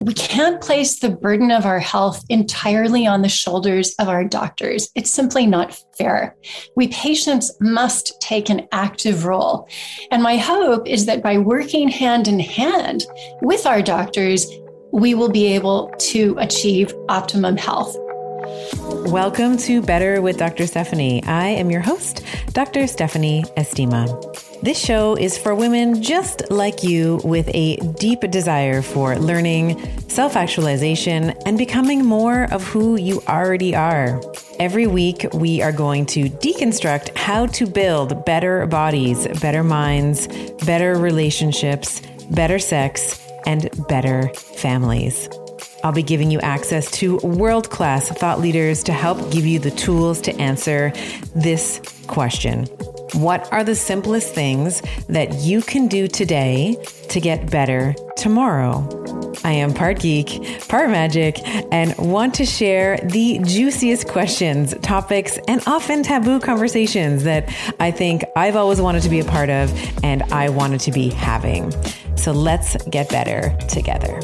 we can't place the burden of our health entirely on the shoulders of our doctors. It's simply not fair. We patients must take an active role. And my hope is that by working hand in hand with our doctors, we will be able to achieve optimum health. Welcome to Better with Dr. Stephanie. I am your host, Dr. Stephanie Estima. This show is for women just like you with a deep desire for learning, self-actualization, and becoming more of who you already are. Every week, we are going to deconstruct how to build better bodies, better minds, better relationships, better sex, and better families. I'll be giving you access to world-class thought leaders to help give you the tools to answer this question. What are the simplest things that you can do today to get better tomorrow? I am part geek, part magic, and want to share the juiciest questions, topics, and often taboo conversations that I think I've always wanted to be a part of and I wanted to be having. So let's get better together.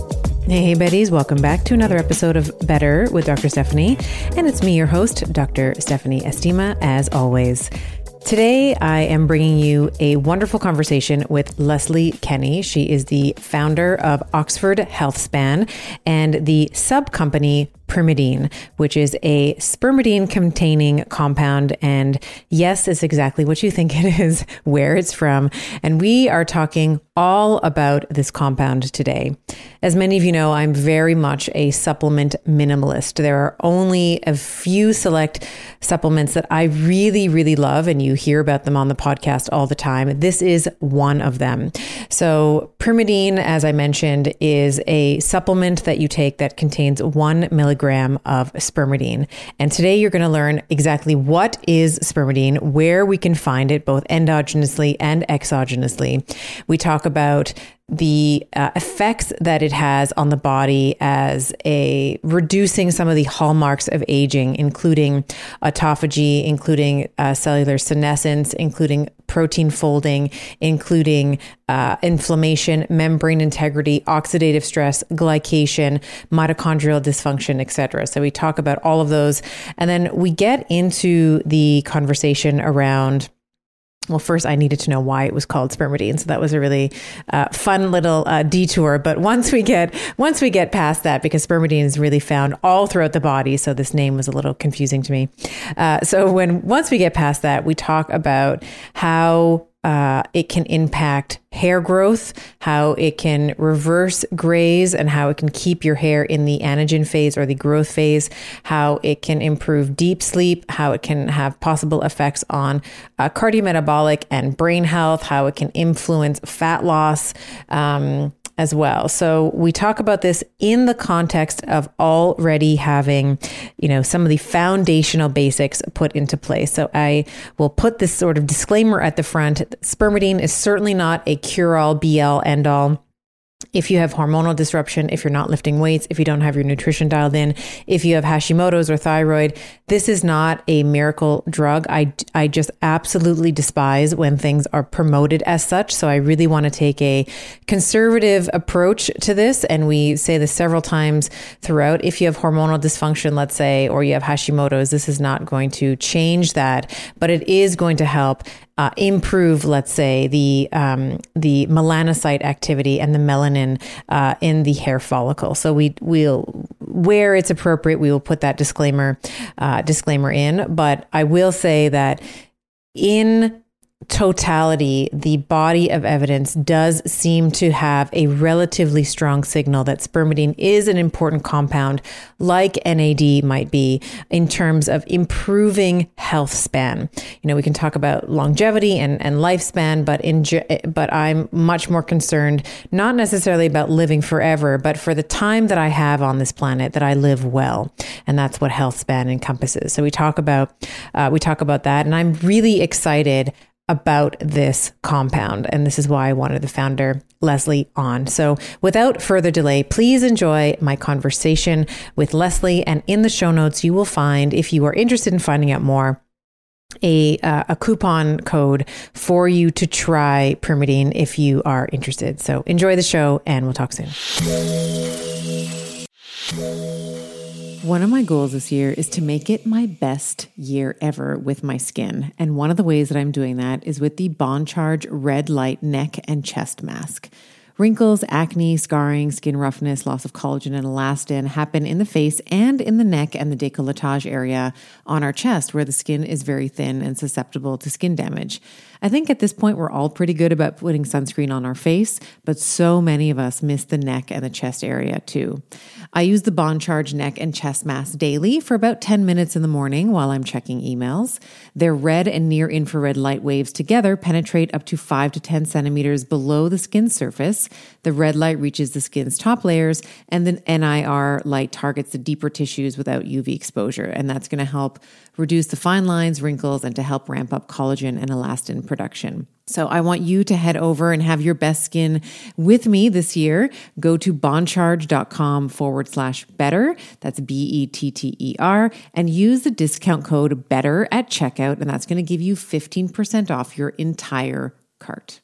Hey, Betties, welcome back to another episode of Better with Dr. Stephanie. And it's me, your host, Dr. Stephanie Estima, as always. Today, I am bringing you a wonderful conversation with Leslie Kenny. She is the founder of Oxford Healthspan and the sub-company Primeadine, which is a spermidine-containing compound. And yes, it's exactly what you think it is, where it's from. And we are talking all about this compound today. As many of you know, I'm very much a supplement minimalist. There are only a few select supplements that I really, really love, and you hear about them on the podcast all the time. This is one of them. So Primeadine, as I mentioned, is a supplement that you take that contains 1 milligram of spermidine. And today you're going to learn exactly what is spermidine, where we can find it both endogenously and exogenously. We talk about the effects that it has on the body as a reducing some of the hallmarks of aging, including autophagy, including cellular senescence, including protein folding, including inflammation, membrane integrity, oxidative stress, glycation, mitochondrial dysfunction, etc. So we talk about all of those. And then we get into the conversation around, well, first I needed to know why it was called spermidine. So that was a really fun little detour. But once we get past that, because spermidine is really found all throughout the body, so this name was a little confusing to me. Once we get past that, we talk about how it can impact hair growth, how it can reverse grays, and how it can keep your hair in the anagen phase or the growth phase, how it can improve deep sleep, how it can have possible effects on cardiometabolic and brain health, how it can influence fat loss, as well. So we talk about this in the context of already having, some of the foundational basics put into place. So I will put this sort of disclaimer at the front. Spermidine is certainly not a cure-all, be-all, end-all. If you have hormonal disruption, if you're not lifting weights, if you don't have your nutrition dialed in, if you have Hashimoto's or thyroid, this is not a miracle drug. I just absolutely despise when things are promoted as such. So I really want to take a conservative approach to this. And we say this several times throughout. If you have hormonal dysfunction, let's say, or you have Hashimoto's, this is not going to change that, but it is going to help improve, let's say, the melanocyte activity and the melanin in the hair follicle. So we'll, where it's appropriate, we will put that disclaimer in. But I will say that in totality, the body of evidence does seem to have a relatively strong signal that spermidine is an important compound, like NAD might be, in terms of improving health span. We can talk about longevity and lifespan, but I'm much more concerned, not necessarily about living forever, but for the time that I have on this planet, that I live well. And that's what health span encompasses. So we talk about that, and I'm really excited about this compound. And this is why I wanted the founder, Leslie, on. So without further delay, please enjoy my conversation with Leslie. And in the show notes, you will find, if you are interested in finding out more, a coupon code for you to try Primeadine if you are interested. So enjoy the show and we'll talk soon. One of my goals this year is to make it my best year ever with my skin. And one of the ways that I'm doing that is with the Bond Charge Red Light Neck and Chest Mask. Wrinkles, acne, scarring, skin roughness, loss of collagen and elastin happen in the face and in the neck and the décolletage area on our chest where the skin is very thin and susceptible to skin damage. I think at this point we're all pretty good about putting sunscreen on our face, but so many of us miss the neck and the chest area too. I use the Bond Charge Neck and Chest Mask daily for about 10 minutes in the morning while I'm checking emails. Their red and near infrared light waves together penetrate up to 5 to 10 centimeters below the skin surface. The red light reaches the skin's top layers, and the NIR light targets the deeper tissues without UV exposure. And that's going to help reduce the fine lines, wrinkles, and to help ramp up collagen and elastin production. So I want you to head over and have your best skin with me this year. Go to bondcharge.com/better. That's BETTER, and use the discount code BETTER at checkout. And that's going to give you 15% off your entire cart.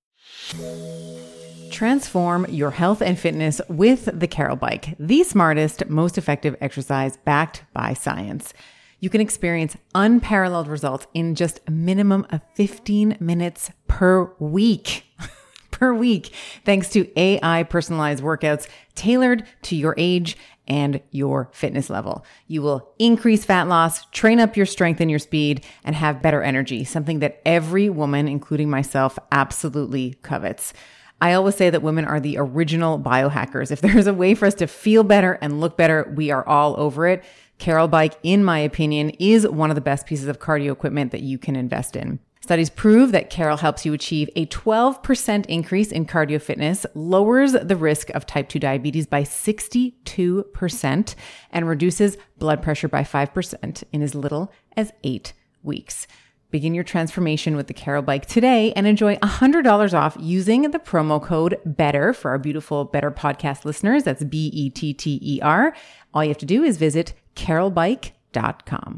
Transform your health and fitness with the Carol Bike, the smartest, most effective exercise backed by science. You can experience unparalleled results in just a minimum of 15 minutes per week. Thanks to AI personalized workouts tailored to your age and your fitness level. You will increase fat loss, train up your strength and your speed, and have better energy, something that every woman, including myself, absolutely covets. I always say that women are the original biohackers. If there's a way for us to feel better and look better, we are all over it. Carol Bike, in my opinion, is one of the best pieces of cardio equipment that you can invest in. Studies prove that Carol helps you achieve a 12% increase in cardio fitness, lowers the risk of type 2 diabetes by 62%, and reduces blood pressure by 5% in as little as 8 weeks. Begin your transformation with the Carol Bike today and enjoy $100 off using the promo code BETTER for our beautiful Better podcast listeners. That's BETTER. All you have to do is visit carolbike.com.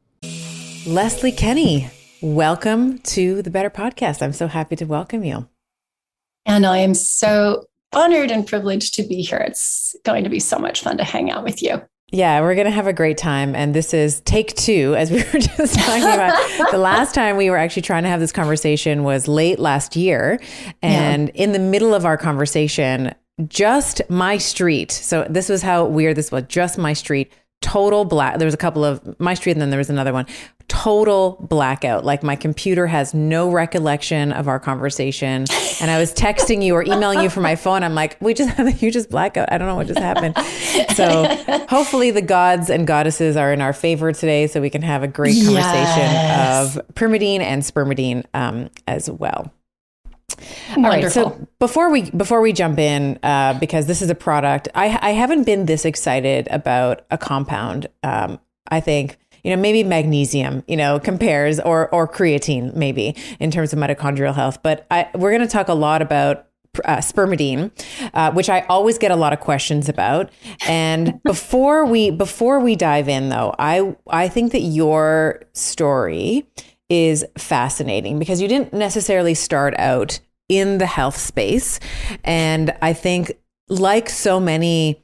Leslie Kenny, welcome to the Better Podcast. I'm so happy to welcome you. And I am so honored and privileged to be here. It's going to be so much fun to hang out with you. Yeah, we're going to have a great time. And this is take 2, as we were just talking about. The last time we were actually trying to have this conversation was late last year. And in the middle of our conversation, just my street. So this was how weird this was. Just my street. Total black. There was a couple of my street and then there was another one. Total blackout. Like my computer has no recollection of our conversation. And I was texting you or emailing you from my phone. I'm like, we just had a huge blackout. I don't know what just happened. So hopefully the gods and goddesses are in our favor today so we can have a great conversation of Primeadine and Spermidine as well. Wonderful. All right. So before we jump in, because this is a product, I haven't been this excited about a compound. I think, maybe magnesium, compares or creatine maybe in terms of mitochondrial health. But we're going to talk a lot about Spermidine, which I always get a lot of questions about. And before we dive in, though, I think that your story is fascinating because you didn't necessarily start out in the health space. And I think like so many,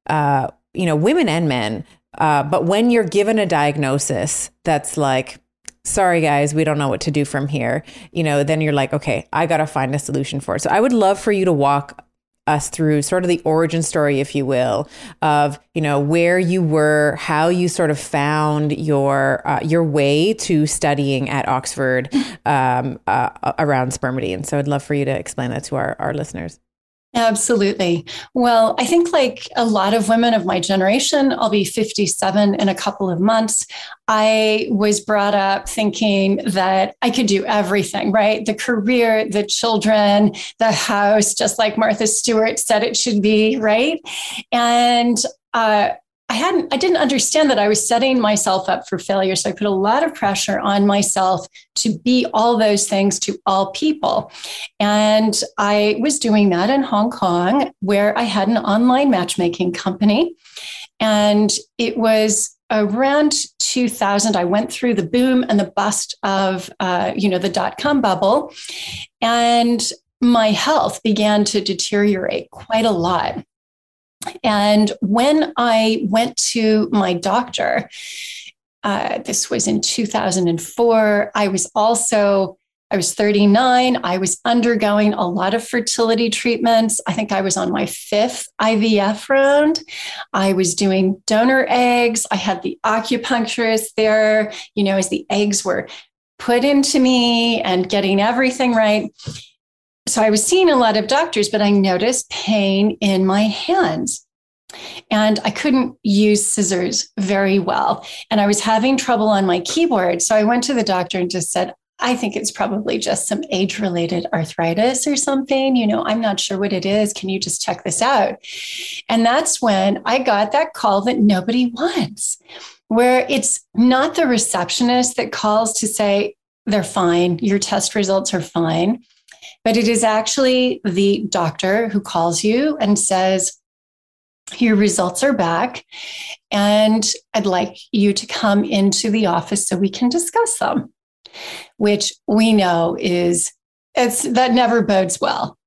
women and men, but when you're given a diagnosis that's like, sorry guys, we don't know what to do from here, then you're like, okay, I got to find a solution for it. So I would love for you to walk us through sort of the origin story, if you will, of, where you were, how you sort of found your way to studying at Oxford around Spermidine. So I'd love for you to explain that to our listeners. Absolutely. Well, I think like a lot of women of my generation, I'll be 57 in a couple of months. I was brought up thinking that I could do everything, right? The career, the children, the house, just like Martha Stewart said it should be, right? And I didn't understand that I was setting myself up for failure. So I put a lot of pressure on myself to be all those things to all people. And I was doing that in Hong Kong, where I had an online matchmaking company. And it was around 2000, I went through the boom and the bust of, the dot-com bubble, and my health began to deteriorate quite a lot. And when I went to my doctor, this was in 2004, I was 39. I was undergoing a lot of fertility treatments. I think I was on my 5th IVF round. I was doing donor eggs. I had the acupuncturist there, as the eggs were put into me and getting everything right. So I was seeing a lot of doctors, but I noticed pain in my hands. And I couldn't use scissors very well. And I was having trouble on my keyboard. So I went to the doctor and just said, I think it's probably just some age-related arthritis or something. I'm not sure what it is. Can you just check this out? And that's when I got that call that nobody wants, where it's not the receptionist that calls to say, they're fine, your test results are fine, but it is actually the doctor who calls you and says, your results are back, and I'd like you to come into the office so we can discuss them, which we know that never bodes well.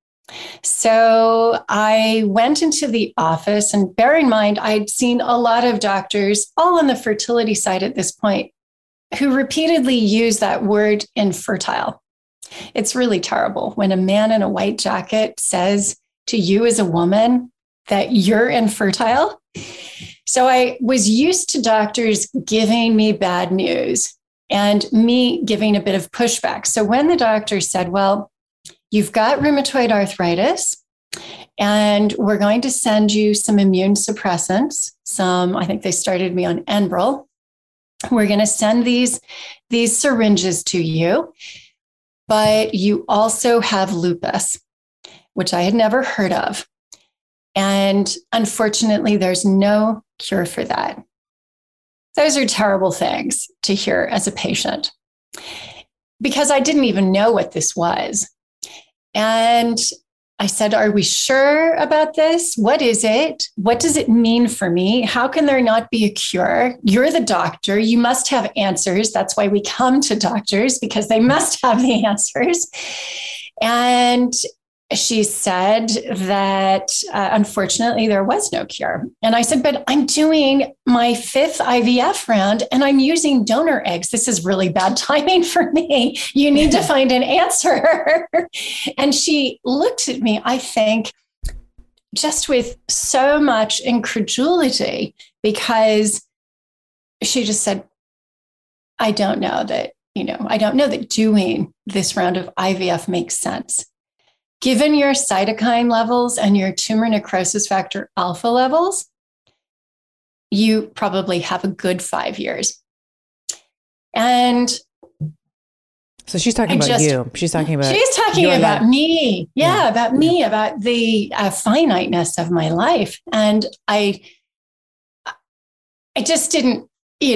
So I went into the office, and bear in mind, I'd seen a lot of doctors, all on the fertility side at this point, who repeatedly use that word infertile. It's really terrible when a man in a white jacket says to you as a woman that you're infertile. So I was used to doctors giving me bad news and me giving a bit of pushback. So when the doctor said, well, you've got rheumatoid arthritis, and we're going to send you some immune suppressants. I think they started me on Enbrel. We're going to send these syringes to you, but you also have lupus, which I had never heard of. And unfortunately, there's no cure for that. Those are terrible things to hear as a patient, because I didn't even know what this was. And I said, are we sure about this? What is it? What does it mean for me? How can there not be a cure? You're the doctor. You must have answers. That's why we come to doctors, because they must have the answers. And she said that unfortunately there was no cure. And I said, but I'm doing my 5th IVF round and I'm using donor eggs. This is really bad timing for me. You need to find an answer. And she looked at me, I think, just with so much incredulity, because she just said, I don't know that doing this round of IVF makes sense. Given your cytokine levels and your tumor necrosis factor alpha levels, you probably have a good 5 years. And so she's talking about you. She's talking about me. Yeah, about me, about the finiteness of my life. And I just didn't, do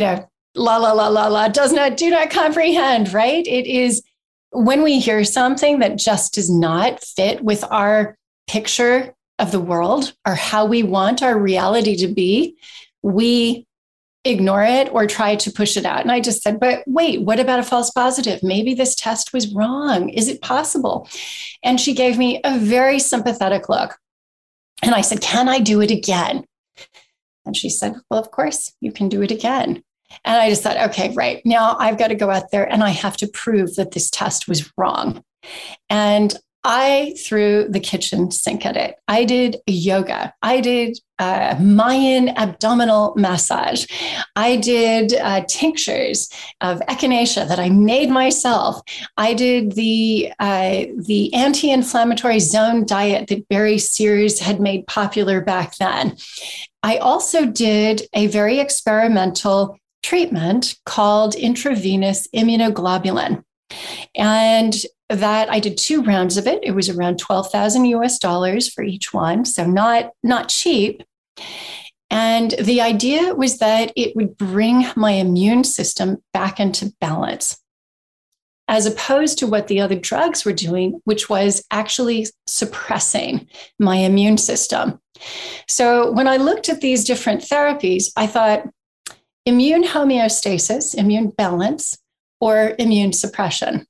not comprehend, right? It is when we hear something that just does not fit with our picture of the world or how we want our reality to be, we ignore it or try to push it out. And I just said, but wait, what about a false positive? Maybe this test was wrong. Is it possible? And she gave me a very sympathetic look. And I said, can I do it again? And she said, well, of course you can do it again. And I just thought, okay, right now I've got to go out there and I have to prove that this test was wrong. And I threw the kitchen sink at it. I did yoga. I did Mayan abdominal massage. I did tinctures of echinacea that I made myself. I did the anti-inflammatory zone diet that Barry Sears had made popular back then. I also did a very experimental treatment called intravenous immunoglobulin. And that I did 2 rounds of it. It was around $12,000 for each one. So not cheap. And the idea was that it would bring my immune system back into balance, as opposed to what the other drugs were doing, which was actually suppressing my immune system. So when I looked at these different therapies, I thought, immune homeostasis, immune balance, or immune suppression.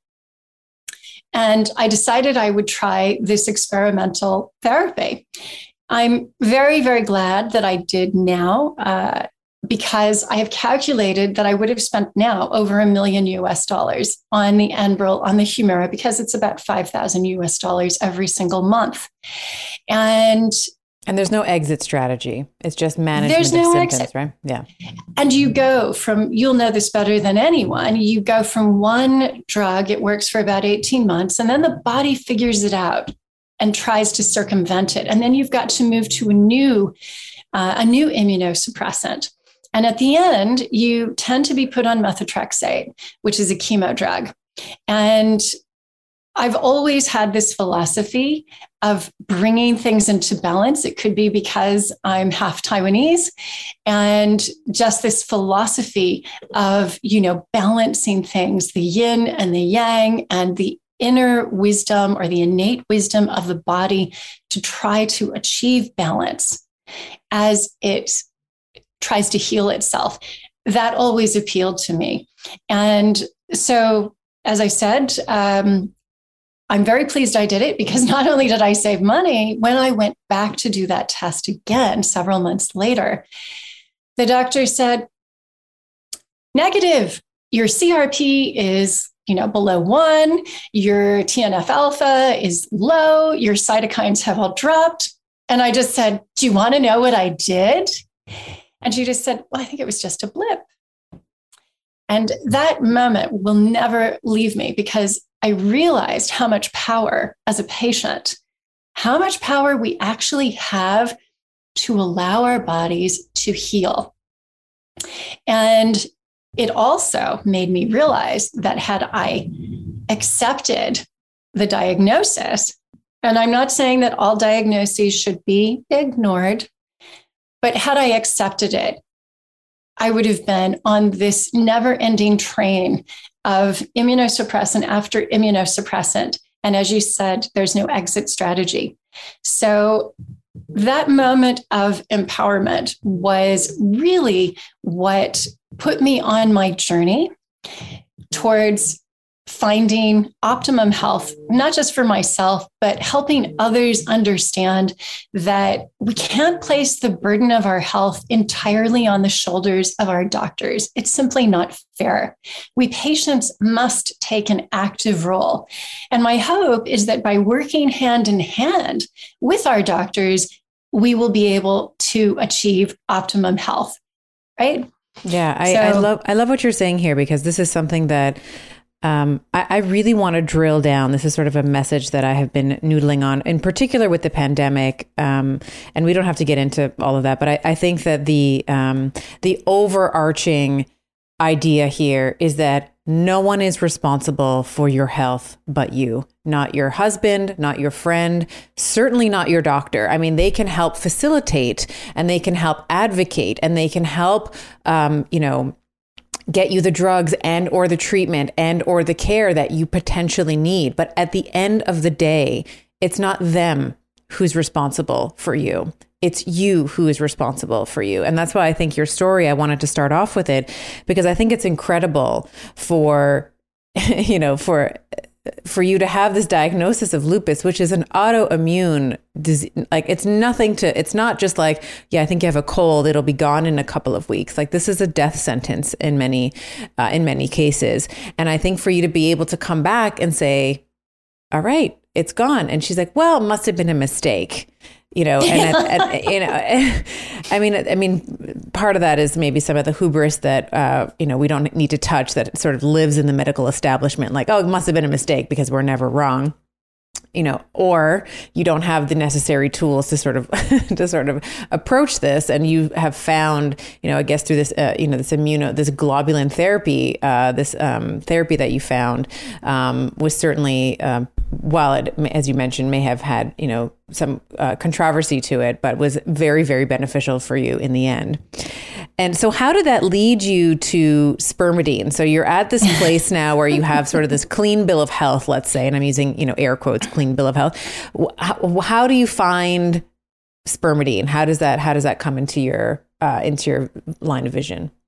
And I decided I would try this experimental therapy. I'm very, very glad that I did now, because I have calculated that I would have spent now over $1 million on the Enbrel, on the Humira, because it's about $5,000 every single month. And there's no exit strategy. It's just management of symptoms, exit. Right? Yeah. And you go from, you'll know this better than anyone, you go from one drug, it works for about 18 months, and then the body figures it out and tries to circumvent it. And then you've got to move to a new immunosuppressant. And at the end, you tend to be put on methotrexate, which is a chemo drug. And I've always had this philosophy of bringing things into balance. It could be because I'm half Taiwanese, and just this philosophy of, balancing things, the yin and the yang, and the inner wisdom or the innate wisdom of the body to try to achieve balance as it tries to heal itself. That always appealed to me. And so, as I said, I'm very pleased I did it, because not only did I save money, when I went back to do that test again several months later, the doctor said, negative, your CRP is below 1, your TNF alpha is low, your cytokines have all dropped. And I just said, do you want to know what I did? And she just said, well, I think it was just a blip. And that moment will never leave me, because I realized how much power as a patient, how much power we actually have to allow our bodies to heal. And it also made me realize that had I accepted the diagnosis, and I'm not saying that all diagnoses should be ignored, but had I accepted it, I would have been on this never-ending train of immunosuppressant after immunosuppressant. And as you said, there's no exit strategy. So that moment of empowerment was really what put me on my journey towards finding optimum health, not just for myself, but helping others understand that we can't place the burden of our health entirely on the shoulders of our doctors. It's simply not fair. We patients must take an active role. And my hope is that by working hand in hand with our doctors, we will be able to achieve optimum health, right? Yeah, I love what you're saying here, because this is something that I really want to drill down. This is sort of a message that I have been noodling on, in particular with the pandemic. And we don't have to get into all of that, but I think that the overarching idea here is that no one is responsible for your health but you, not your husband, not your friend, certainly not your doctor. I mean, they can help facilitate, and they can help advocate, and they can help, get you the drugs and or the treatment and or the care that you potentially need. But at the end of the day, it's not them who's responsible for you. It's you who is responsible for you. And that's why I think your story, I wanted to start off with it, because I think it's incredible for you to have this diagnosis of lupus, which is an autoimmune disease. Like, it's not just like, yeah, I think you have a cold, it'll be gone in a couple of weeks. Like, this is a death sentence in many cases. And I think for you to be able to come back and say, all right, it's gone. And she's like, well, it must have been a mistake. I mean, part of that is maybe some of the hubris that, we don't need to touch, that sort of lives in the medical establishment. Like, oh, it must have been a mistake because we're never wrong. Or you don't have the necessary tools to sort of approach this, and you have found, I guess through this, this globulin therapy, therapy that you found was certainly, while it, as you mentioned, may have had, some controversy to it, but was very, very beneficial for you in the end. And so how did that lead you to spermidine? So you're at this place now where you have sort of this clean bill of health, let's say, and I'm using, air quotes, clean bill of health. How do you find spermidine? How does that come into your line of vision?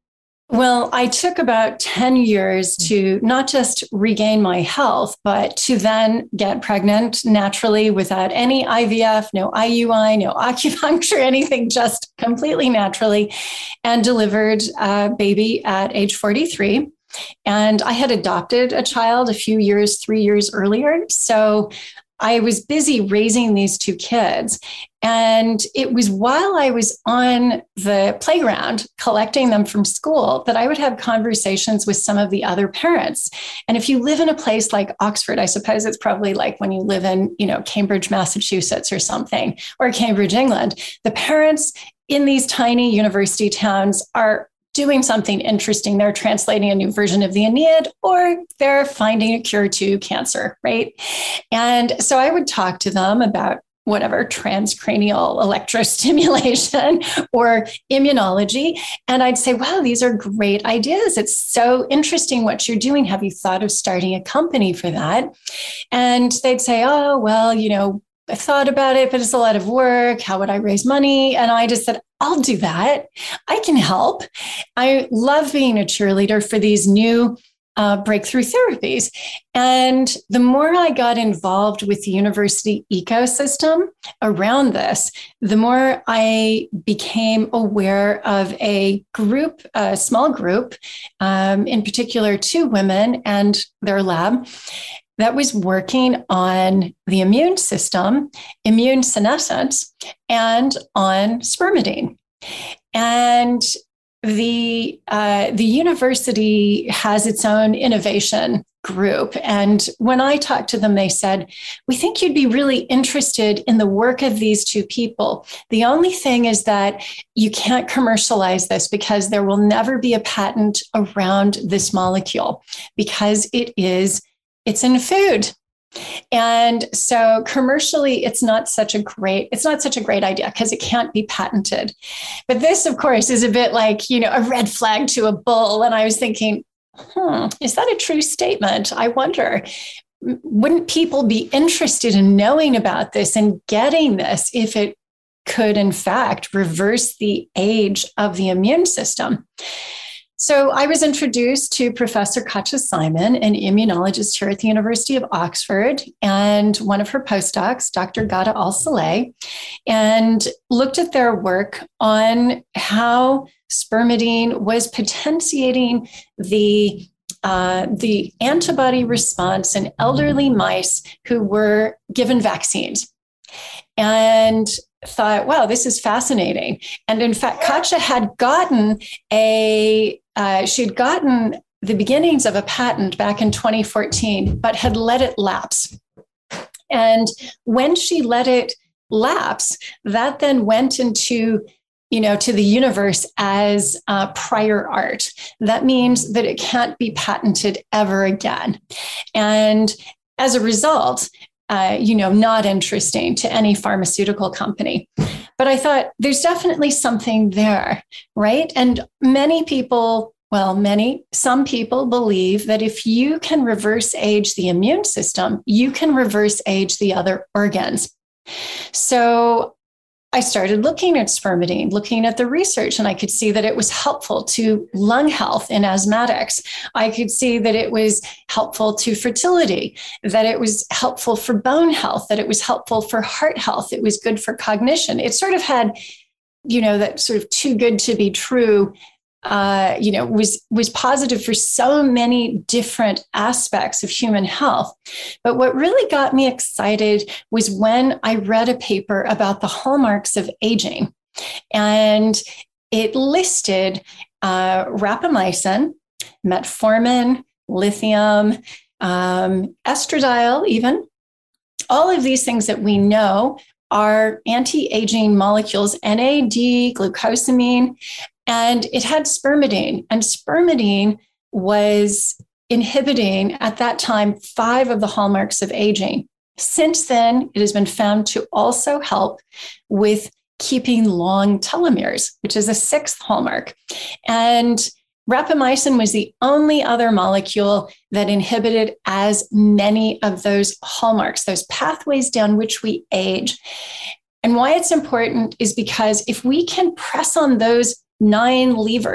Well, I took about 10 years to not just regain my health, but to then get pregnant naturally without any IVF, no IUI, no acupuncture, anything, just completely naturally, and delivered a baby at age 43. And I had adopted a child a few years, 3 years earlier. So I was busy raising these two kids. And it was while I was on the playground collecting them from school that I would have conversations with some of the other parents. And if you live in a place like Oxford, I suppose it's probably like when you live in, Cambridge, Massachusetts or something, or Cambridge, England, the parents in these tiny university towns are doing something interesting. They're translating a new version of the Aeneid, or they're finding a cure to cancer, right? And so I would talk to them about whatever, transcranial electrostimulation or immunology. And I'd say, wow, these are great ideas. It's so interesting what you're doing. Have you thought of starting a company for that? And they'd say, oh, well, I thought about it, but it's a lot of work. How would I raise money? And I just said, I'll do that. I can help. I love being a cheerleader for these new breakthrough therapies. And the more I got involved with the university ecosystem around this, the more I became aware of a group, a small group, in particular, two women and their lab, that was working on the immune system, immune senescence, and on spermidine. And the university has its own innovation group. And when I talked to them, they said, we think you'd be really interested in the work of these two people. The only thing is that you can't commercialize this because there will never be a patent around this molecule because it's in food. And so commercially, it's not such a great idea because it can't be patented. But this, of course, is a bit like, a red flag to a bull. And I was thinking, is that a true statement? I wonder, wouldn't people be interested in knowing about this and getting this if it could, in fact, reverse the age of the immune system? So I was introduced to Professor Katja Simon, an immunologist here at the University of Oxford, and one of her postdocs, Dr. Ghada Al-Saleh, and looked at their work on how spermidine was potentiating the antibody response in elderly mice who were given vaccines. And thought, wow, this is fascinating. And in fact, Katja had gotten she'd gotten the beginnings of a patent back in 2014, but had let it lapse. And when she let it lapse, that then went into, to the universe as prior art. That means that it can't be patented ever again. And as a result, not interesting to any pharmaceutical company. But I thought there's definitely something there, right? And some people believe that if you can reverse age the immune system, you can reverse age the other organs. So I started looking at spermidine, looking at the research, and I could see that it was helpful to lung health in asthmatics. I could see that it was helpful to fertility, that it was helpful for bone health, that it was helpful for heart health. It was good for cognition. It sort of had, that sort of too good to be true, was positive for so many different aspects of human health. But what really got me excited was when I read a paper about the hallmarks of aging. And it listed rapamycin, metformin, lithium, estradiol even, all of these things that we know are anti-aging molecules, NAD, glucosamine, and it had spermidine. And spermidine was inhibiting, at that time, 5 of the hallmarks of aging. Since then, it has been found to also help with keeping long telomeres, which is a 6th hallmark. And rapamycin was the only other molecule that inhibited as many of those hallmarks, those pathways down which we age. And why it's important is because if we can press on those 9 levers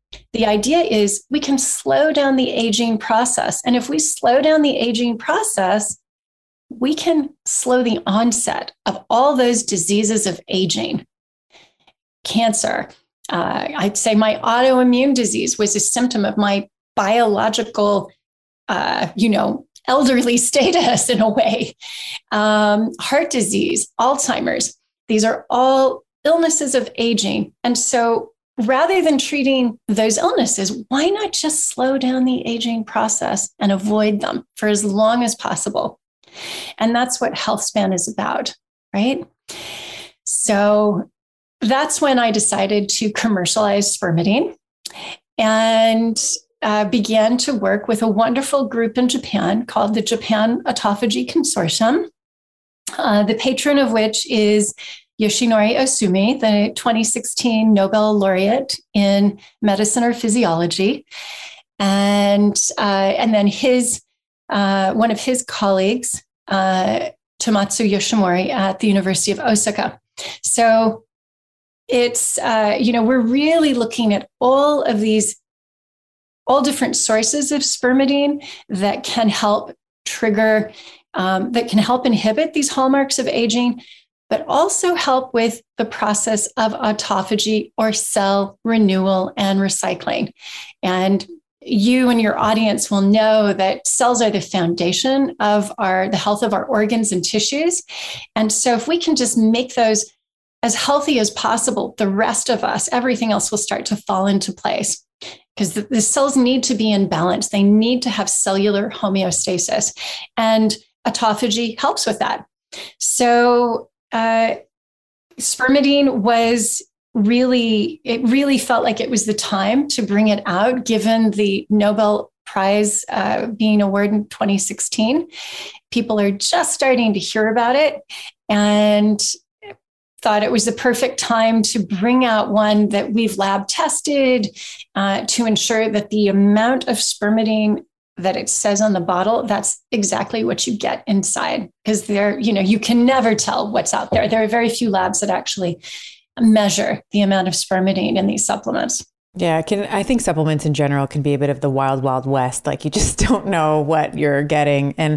The idea is we can slow down the aging process. And if we slow down the aging process, we can slow the onset of all those diseases of aging. Cancer. I'd say my autoimmune disease was a symptom of my biological, elderly status in a way. Heart disease, Alzheimer's. These are all illnesses of aging. And so rather than treating those illnesses, why not just slow down the aging process and avoid them for as long as possible? And that's what HealthSpan is about, right? So that's when I decided to commercialize spermidine and began to work with a wonderful group in Japan called the Japan Autophagy Consortium, the patron of which is Yoshinori Osumi, the 2016 Nobel laureate in medicine or physiology. And then one of his colleagues, Tomatsu Yoshimori at the University of Osaka. So it's, we're really looking at all different sources of spermidine that can help trigger, that can help inhibit these hallmarks of aging, but also help with the process of autophagy or cell renewal and recycling. And you and your audience will know that cells are the foundation of the health of our organs and tissues. And so if we can just make those as healthy as possible, the rest of us, everything else will start to fall into place, because the cells need to be in balance. They need to have cellular homeostasis, and autophagy helps with that. So spermidine really felt like it was the time to bring it out, given the Nobel Prize being awarded in 2016. People are just starting to hear about it, and thought it was the perfect time to bring out one that we've lab tested to ensure that the amount of spermidine that it says on the bottle, that's exactly what you get inside. Because you can never tell what's out there. There are very few labs that actually measure the amount of spermidine in these supplements. Yeah, I think supplements in general can be a bit of the wild, wild west. Like you just don't know what you're getting. And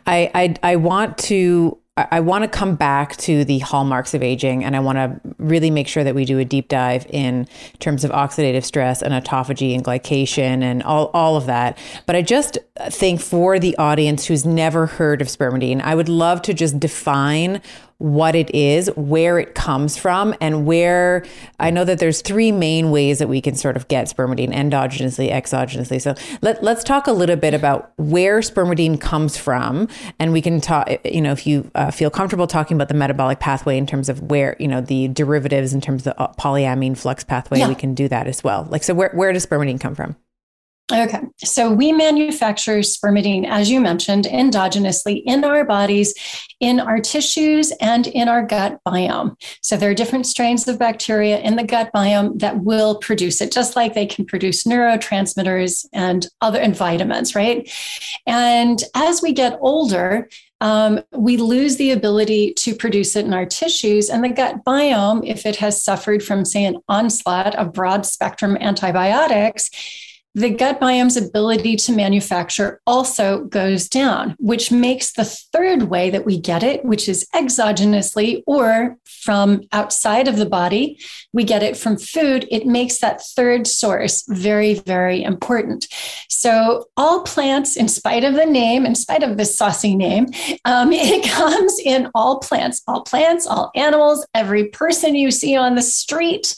I want to come back to the hallmarks of aging, and I want to really make sure that we do a deep dive in terms of oxidative stress and autophagy and glycation and all of that. But I just think for the audience who's never heard of spermidine, I would love to just define what it is, where it comes from, and where I know that there's three main ways that we can sort of get spermidine: endogenously, exogenously. So let's talk a little bit about where spermidine comes from. And we can talk, if you feel comfortable talking about the metabolic pathway in terms of where, the derivatives in terms of the polyamine flux pathway, we can do that as well. Like, so where does spermidine come from? Okay, so we manufacture spermidine, as you mentioned, endogenously in our bodies, in our tissues, and in our gut biome. So there are different strains of bacteria in the gut biome that will produce it, just like they can produce neurotransmitters and vitamins, right? And as we get older, we lose the ability to produce it in our tissues. And the gut biome, if it has suffered from, say, an onslaught of broad spectrum antibiotics, the gut biome's ability to manufacture also goes down, which makes the third way that we get it, which is exogenously or from outside of the body. We get it from food. It makes that third source very, very important. So all plants, in spite of the name, in spite of this saucy name, it comes in all plants, all animals, every person you see on the street,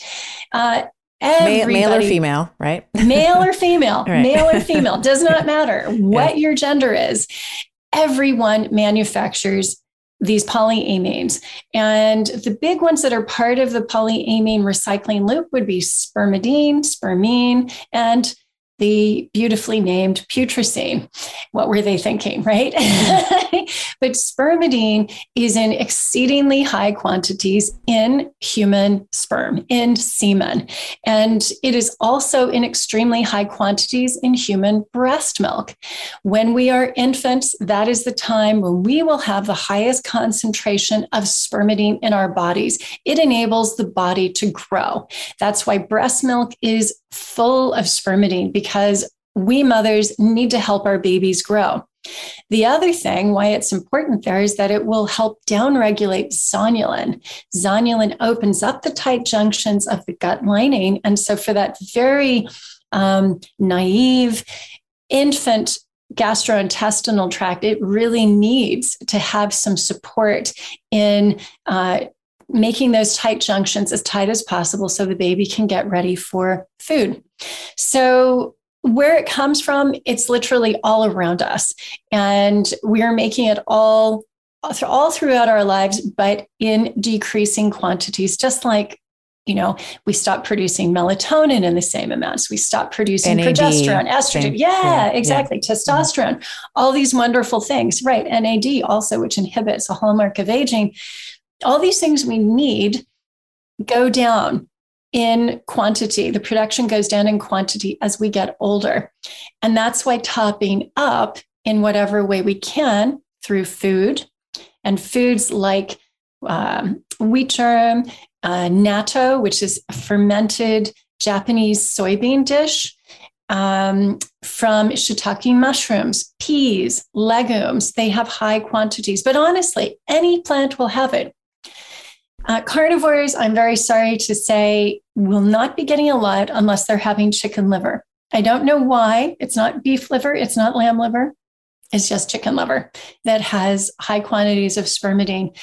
male or female, right? Male or female, right. Male or female, does not matter what your gender is. Everyone manufactures these polyamines. And the big ones that are part of the polyamine recycling loop would be spermidine, spermine, and the beautifully named putrescine. What were they thinking, right? But spermidine is in exceedingly high quantities in human sperm, in semen. And it is also in extremely high quantities in human breast milk. When we are infants, that is the time when we will have the highest concentration of spermidine in our bodies. It enables the body to grow. That's why breast milk is full of spermidine, because we mothers need to help our babies grow. The other thing why it's important there is that it will help downregulate zonulin. Zonulin opens up the tight junctions of the gut lining. And so for that very naive infant gastrointestinal tract, it really needs to have some support in making those tight junctions as tight as possible so the baby can get ready for food. So where it comes from, it's literally all around us. And we are making it all throughout our lives, but in decreasing quantities, just like, we stop producing melatonin in the same amounts. We stop producing NAD, progesterone, estrogen. Yeah, exactly. Yeah. Testosterone, all these wonderful things, right? NAD also, which inhibits a hallmark of aging. All these things we need go down in quantity. The production goes down in quantity as we get older. And that's why topping up in whatever way we can through food, and foods like wheat germ, natto, which is a fermented Japanese soybean dish, from shiitake mushrooms, peas, legumes. They have high quantities, but honestly, any plant will have it. Carnivores, I'm very sorry to say, will not be getting a lot unless they're having chicken liver. I don't know why. It's not beef liver. It's not lamb liver. It's just chicken liver that has high quantities of spermidine.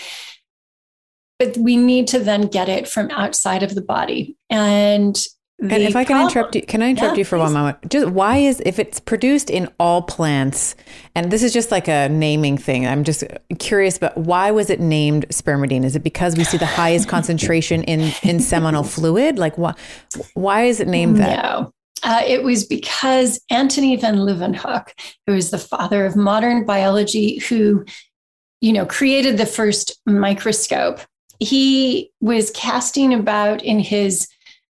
But we need to then get it from outside of the body. And if I can interrupt you, can I interrupt you for one moment? Just why if it's produced in all plants, and this is just like a naming thing, I'm just curious, but why was it named spermidine? Is it because we see the highest concentration in seminal fluid? Like why is it named that? No. It was because Antony van Leeuwenhoek, who is the father of modern biology, who, created the first microscope, he was casting about in his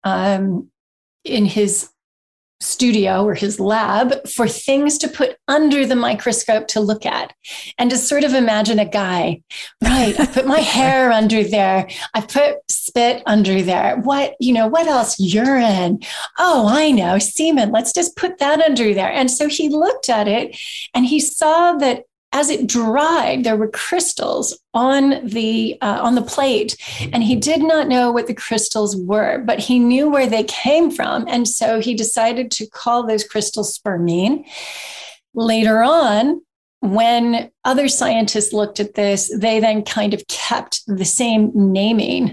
studio or his lab for things to put under the microscope to look at, and to sort of imagine a guy, right? I put my hair under there. I put spit under there. What else? Urine. Oh, I know, semen. Let's just put that under there. And so he looked at it and he saw that as it dried, there were crystals on the plate, and he did not know what the crystals were, but he knew where they came from, and so he decided to call those crystals spermine. Later on, when other scientists looked at this, they then kind of kept the same naming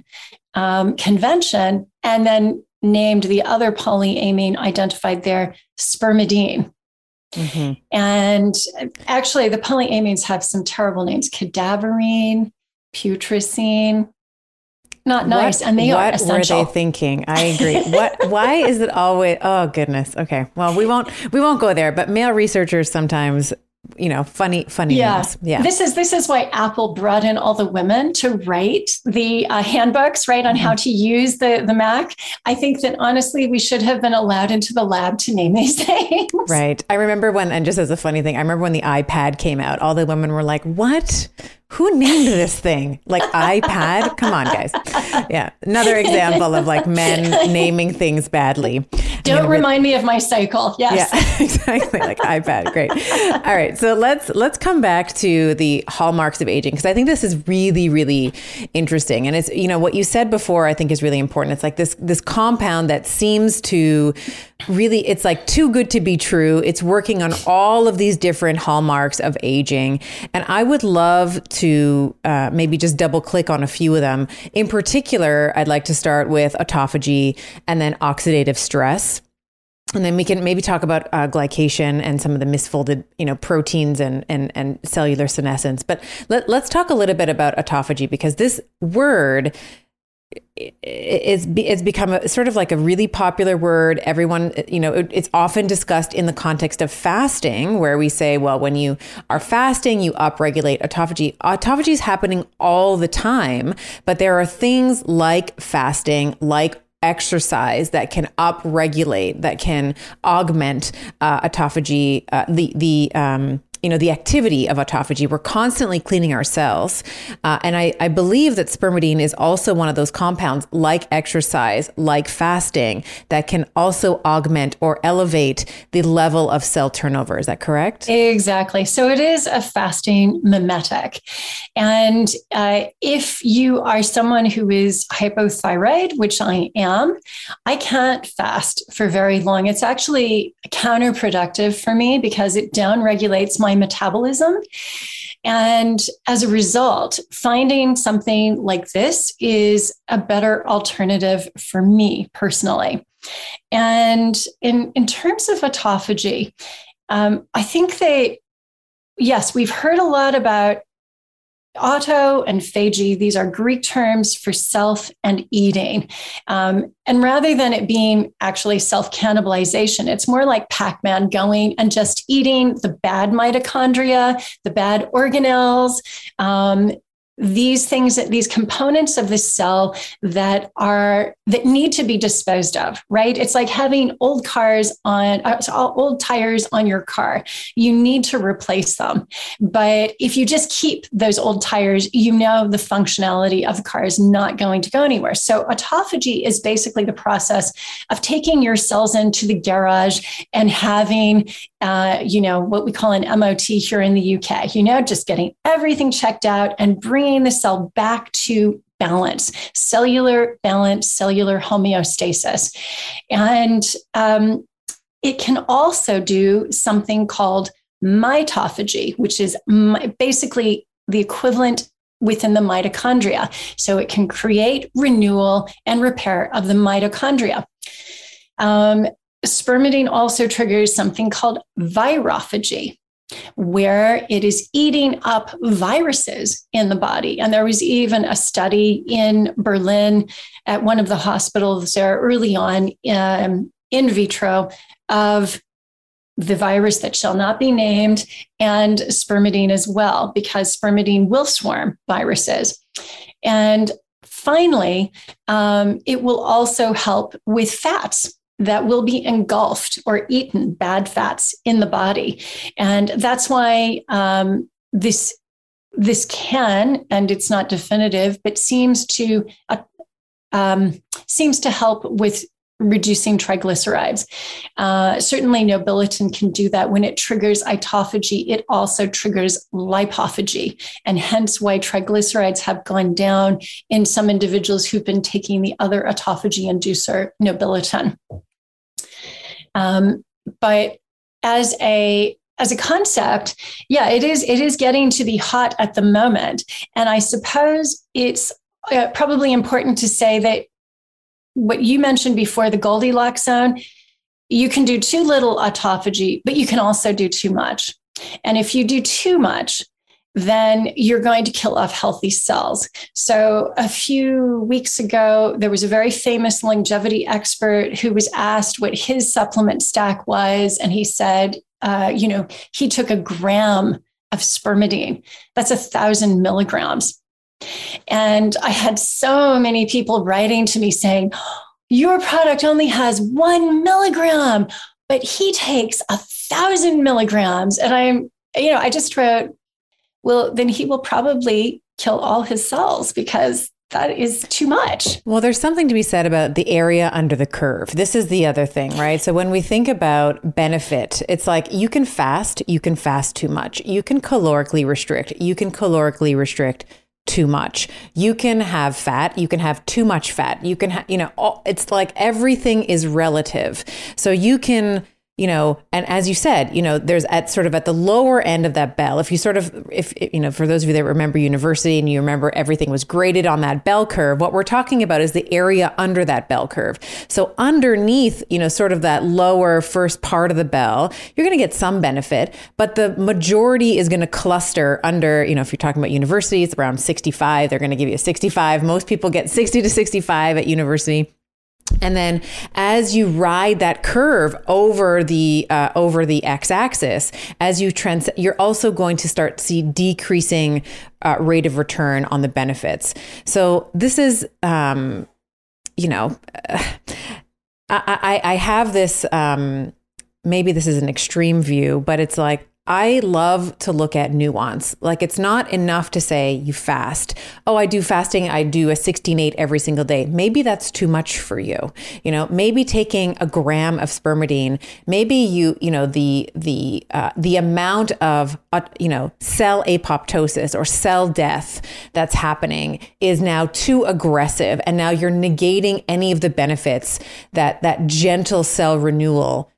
convention, and then named the other polyamine identified there spermidine. Mm-hmm. And actually, the polyamines have some terrible names: cadaverine, putrescine. Not nice, and they are essential. What were they thinking? I agree. Why is it always? Oh goodness. Okay. Well, we won't go there. But male researchers sometimes, funny names. Yeah. This is why Apple brought in all the women to write the handbooks, right, on how to use the Mac. I think that honestly, we should have been allowed into the lab to name these things. Right. I remember and just as a funny thing, I remember when the iPad came out, all the women were like, "What? Who named this thing? Like iPad? Come on, guys." Yeah. Another example of like men naming things badly. Don't remind me of my cycle. Yes. Yeah, exactly. Like iPad. Great. All right. So let's come back to the hallmarks of aging, because I think this is really, really interesting. And it's, what you said before, I think is really important. It's like this compound that seems to really, it's like too good to be true. It's working on all of these different hallmarks of aging. And I would love to maybe just double click on a few of them. In particular, I'd like to start with autophagy and then oxidative stress. And then we can maybe talk about glycation and some of the misfolded, proteins and cellular senescence. But let's talk a little bit about autophagy, because this word it's become sort of like a really popular word. Everyone, it's often discussed in the context of fasting, where we say, well, when you are fasting, you upregulate autophagy. Autophagy is happening all the time, but there are things like fasting, like exercise, that can upregulate, that can augment autophagy, the activity of autophagy. We're constantly cleaning our cells. And I believe that spermidine is also one of those compounds, like exercise, like fasting, that can also augment or elevate the level of cell turnover. Is that correct? Exactly. So it is a fasting mimetic. And if you are someone who is hypothyroid, which I am, I can't fast for very long. It's actually counterproductive for me because it downregulates my metabolism. And as a result, finding something like this is a better alternative for me personally. And in terms of autophagy, I think yes, we've heard a lot about auto and phagy. These are Greek terms for self and eating. And rather than it being actually self-cannibalization, it's more like Pac-Man going and just eating the bad mitochondria, the bad organelles, these things, these components of the cell that need to be disposed of, right? It's like having old tires on your car. You need to replace them. But if you just keep those old tires, the functionality of the car is not going to go anywhere. So autophagy is basically the process of taking your cells into the garage and having, what we call an MOT here in the UK, just getting everything checked out and bringing the cell back to balance, cellular homeostasis. And it can also do something called mitophagy, which is basically the equivalent within the mitochondria. So it can create renewal and repair of the mitochondria. Spermidine also triggers something called virophagy, where it is eating up viruses in the body. And there was even a study in Berlin at one of the hospitals there early on in vitro of the virus that shall not be named and spermidine as well, because spermidine will swarm viruses. And finally, it will also help with fats that will be engulfed or eaten, bad fats in the body. And that's why this can, and it's not definitive, but seems to help with reducing triglycerides. Certainly Nobiletin can do that. When it triggers autophagy, it also triggers lipophagy, and hence why triglycerides have gone down in some individuals who've been taking the other autophagy inducer, Nobiletin. But as a concept, yeah, it is getting to be hot at the moment. And I suppose it's probably important to say that what you mentioned before, the Goldilocks zone, you can do too little autophagy, but you can also do too much. And if you do too much, then you're going to kill off healthy cells. So a few weeks ago, there was a very famous longevity expert who was asked what his supplement stack was. And he said, he took 1 gram of spermidine. That's 1,000 milligrams. And I had so many people writing to me saying, your product only has 1 milligram, but he takes 1,000 milligrams. And I just wrote, well, then he will probably kill all his cells because that is too much. Well, there's something to be said about the area under the curve. This is the other thing, right? So when we think about benefit, it's like you can fast too much. You can calorically restrict too much. You can have fat, you can have too much fat. You can have, it's like everything is relative. So you can and as you said, there's at the lower end of that bell. If for those of you that remember university and you remember everything was graded on that bell curve, what we're talking about is the area under that bell curve. So underneath, sort of that lower first part of the bell, you're going to get some benefit, but the majority is going to cluster under, if you're talking about university, it's around 65. They're going to give you a 65. Most people get 60 to 65 at university. And then as you ride that curve over the x-axis, as you're also going to start to see decreasing rate of return on the benefits. So this is, I have this, maybe this is an extreme view, but it's like, I love to look at nuance. Like, it's not enough to say you fast. Oh, I do fasting. I do a 16-8 every single day. Maybe that's too much for you. Maybe taking a gram of spermidine, maybe the amount of, cell apoptosis or cell death that's happening is now too aggressive. And now you're negating any of the benefits that gentle cell renewal,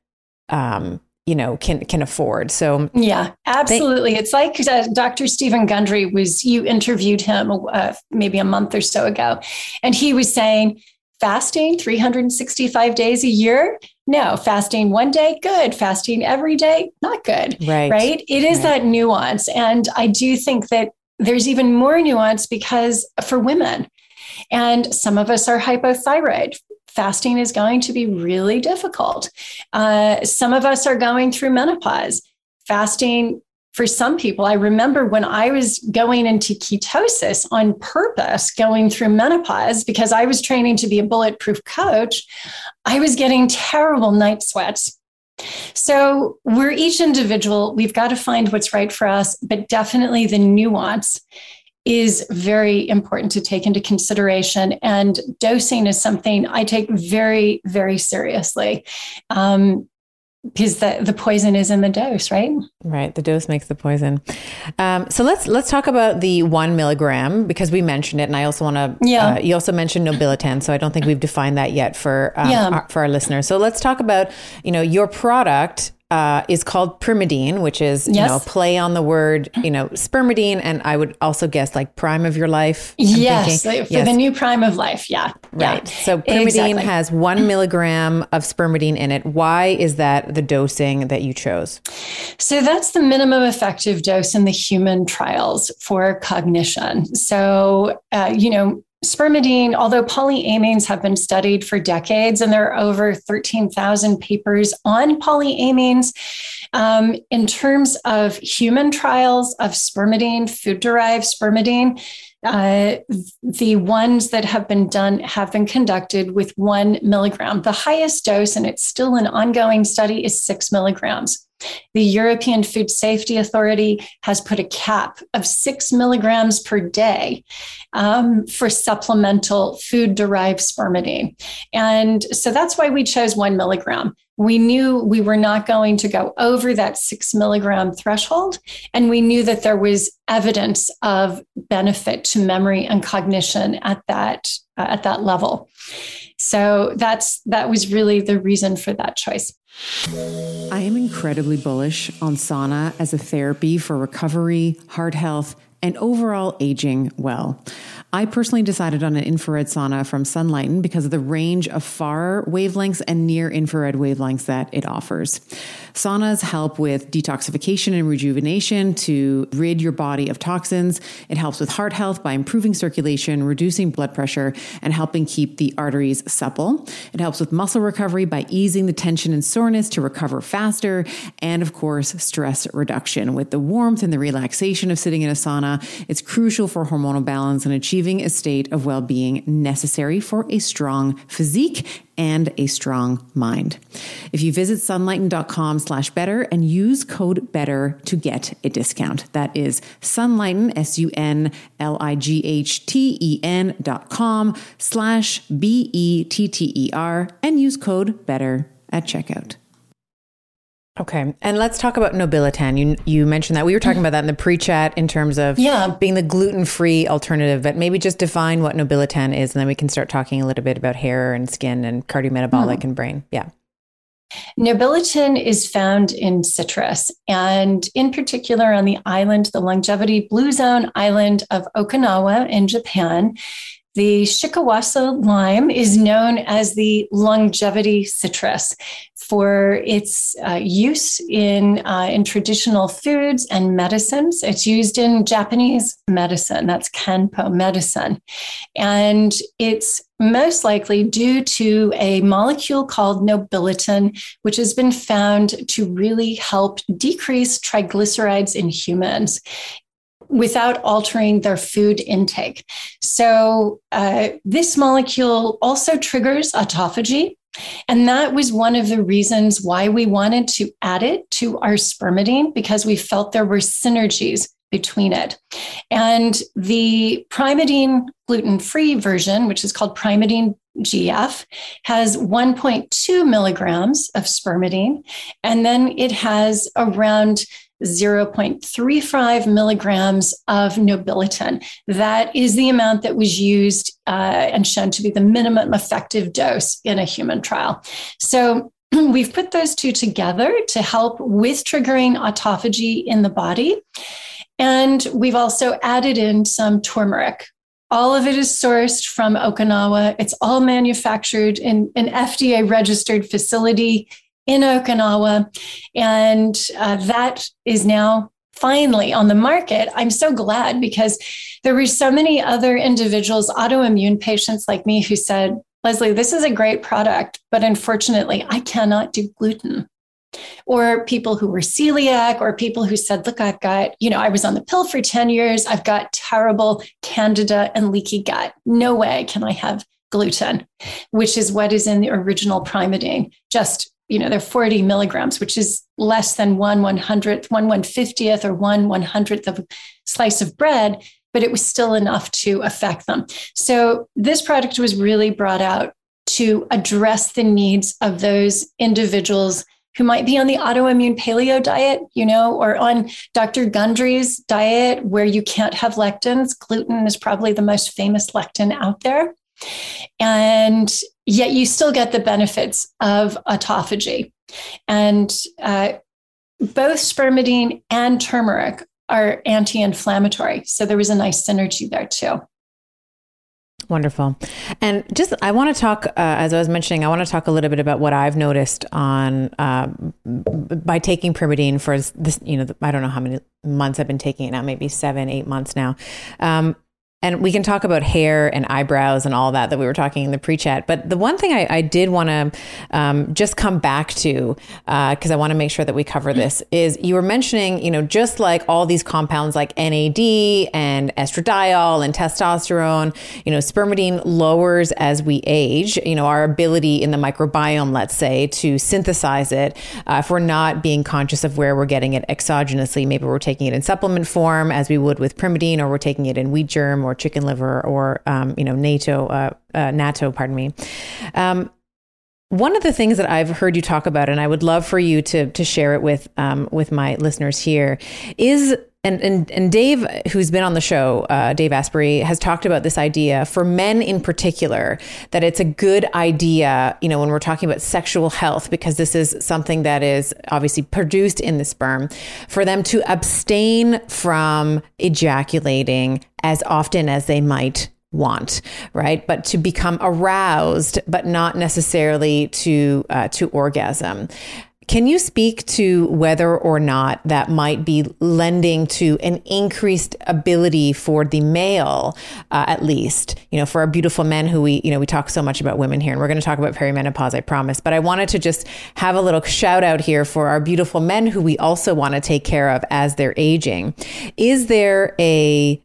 can afford. So yeah, absolutely. It's like Dr. Stephen Gundry you interviewed him maybe a month or so ago, and he was saying fasting 365 days a year. No, fasting one day, good. Fasting every day, not good. Right. It is that nuance. And I do think that there's even more nuance because for women, and some of us are hypothyroid, fasting is going to be really difficult. Some of us are going through menopause. Fasting, for some people, I remember when I was going into ketosis on purpose, going through menopause, because I was training to be a bulletproof coach, I was getting terrible night sweats. So we're each individual. We've got to find what's right for us, but definitely the nuance is very important to take into consideration. And dosing is something I take very, very seriously because the poison is in the dose, right? Right. The dose makes the poison. So let's talk about the 1 milligram, because we mentioned it. And I also want to, you also mentioned Nobilitan. So I don't think we've defined that yet for our listeners. So let's talk about, your product is called Primeadine, which is, a play on the word, spermidine. And I would also guess like prime of your life. The new prime of life. Yeah. Right. So Primeadine has 1 milligram of spermidine in it. Why is that the dosing that you chose? So that's the minimum effective dose in the human trials for cognition. So, spermidine, although polyamines have been studied for decades, and there are over 13,000 papers on polyamines, in terms of human trials of spermidine, food-derived spermidine, the ones that have been done have been conducted with 1 milligram. The highest dose, and it's still an ongoing study, is 6 milligrams. The European Food Safety Authority has put a cap of 6 milligrams per day for supplemental food-derived spermidine. And so that's why we chose 1 milligram. We knew we were not going to go over that 6 milligram threshold. And we knew that there was evidence of benefit to memory and cognition at that level. So that was really the reason for that choice. I am incredibly bullish on sauna as a therapy for recovery, heart health, and overall aging well. I personally decided on an infrared sauna from Sunlighten because of the range of far wavelengths and near infrared wavelengths that it offers. Saunas help with detoxification and rejuvenation to rid your body of toxins. It helps with heart health by improving circulation, reducing blood pressure, and helping keep the arteries supple. It helps with muscle recovery by easing the tension and soreness to recover faster. And of course, stress reduction. With the warmth and the relaxation of sitting in a sauna, it's crucial for hormonal balance and achieving a state of well-being necessary for a strong physique and a strong mind. If you visit sunlighten.com/better and use code BETTER to get a discount. That is Sunlighten, sunlighten.com/BETTER and use code BETTER at checkout. Okay. And let's talk about Nobilitan. You mentioned that. We were talking about that in the pre-chat in terms of being the gluten-free alternative, but maybe just define what Nobilitan is, and then we can start talking a little bit about hair and skin and cardiometabolic and brain. Yeah. Nobiletin is found in citrus, and in particular on the island, the Longevity Blue Zone island of Okinawa in Japan. The Shikawasa lime is known as the longevity citrus for its use in traditional foods and medicines. It's used in Japanese medicine, that's Kanpo medicine. And it's most likely due to a molecule called nobiletin, which has been found to really help decrease triglycerides in humans without altering their food intake. So this molecule also triggers autophagy. And that was one of the reasons why we wanted to add it to our spermidine, because we felt there were synergies between it. And the Primeadine gluten-free version, which is called Primeadine GF, has 1.2 milligrams of spermidine. And then it has around 0.35 milligrams of nobiletin. That is the amount that was used and shown to be the minimum effective dose in a human trial. So we've put those two together to help with triggering autophagy in the body. And we've also added in some turmeric. All of it is sourced from Okinawa. It's all manufactured in an FDA-registered facility in Okinawa. And that is now finally on the market. I'm so glad, because there were so many other individuals, autoimmune patients like me, who said, Leslie, this is a great product, but unfortunately, I cannot do gluten. Or people who were celiac, or people who said, look, I've got, I was on the pill for 10 years. I've got terrible candida and leaky gut. No way can I have gluten, which is what is in the original Primeadine. Just they're 40 milligrams, which is less than 1/100th, 1/150th, or 1/100th of a slice of bread, but it was still enough to affect them. So this product was really brought out to address the needs of those individuals who might be on the autoimmune paleo diet, or on Dr. Gundry's diet, where you can't have lectins. Gluten is probably the most famous lectin out there. And yet you still get the benefits of autophagy. And both spermidine and turmeric are anti-inflammatory. So there was a nice synergy there too. Wonderful. And I want to talk, as I was mentioning, I want to talk a little bit about what I've noticed on by taking Primeadine for this, I don't know how many months I've been taking it now, maybe 7-8 months now. And we can talk about hair and eyebrows and all that we were talking in the pre-chat. But the one thing I did want to just come back to, because I want to make sure that we cover this, is you were mentioning, just like all these compounds like NAD and estradiol and testosterone, spermidine lowers as we age, our ability in the microbiome, let's say, to synthesize it. If we're not being conscious of where we're getting it exogenously, maybe we're taking it in supplement form as we would with Primeadine, or we're taking it in wheat germ or chicken liver or, natto, pardon me. One of the things that I've heard you talk about, and I would love for you to share it with my listeners here, is, and Dave, who's been on the show, Dave Asprey, has talked about this idea for men in particular, that it's a good idea, when we're talking about sexual health, because this is something that is obviously produced in the sperm, for them to abstain from ejaculating as often as they might want, right? But to become aroused, but not necessarily to orgasm. Can you speak to whether or not that might be lending to an increased ability for the male, at least, for our beautiful men who we talk so much about women here, and we're going to talk about perimenopause, I promise. But I wanted to just have a little shout out here for our beautiful men who we also want to take care of as they're aging. Is there a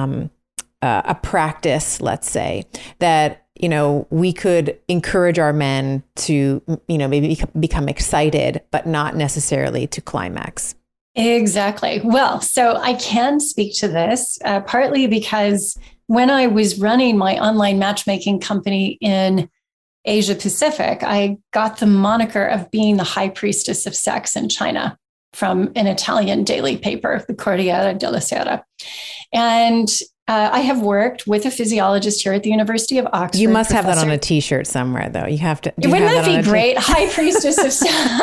practice, let's say, that we could encourage our men to, maybe become excited, but not necessarily to climax? Exactly. Well, so I can speak to this partly because when I was running my online matchmaking company in Asia Pacific, I got the moniker of being the high priestess of sex in China from an Italian daily paper, the Corriere della Sera. And I have worked with a physiologist here at the University of Oxford. You must have that on a t-shirt somewhere, though. You have to. Wouldn't that be great? High priestess of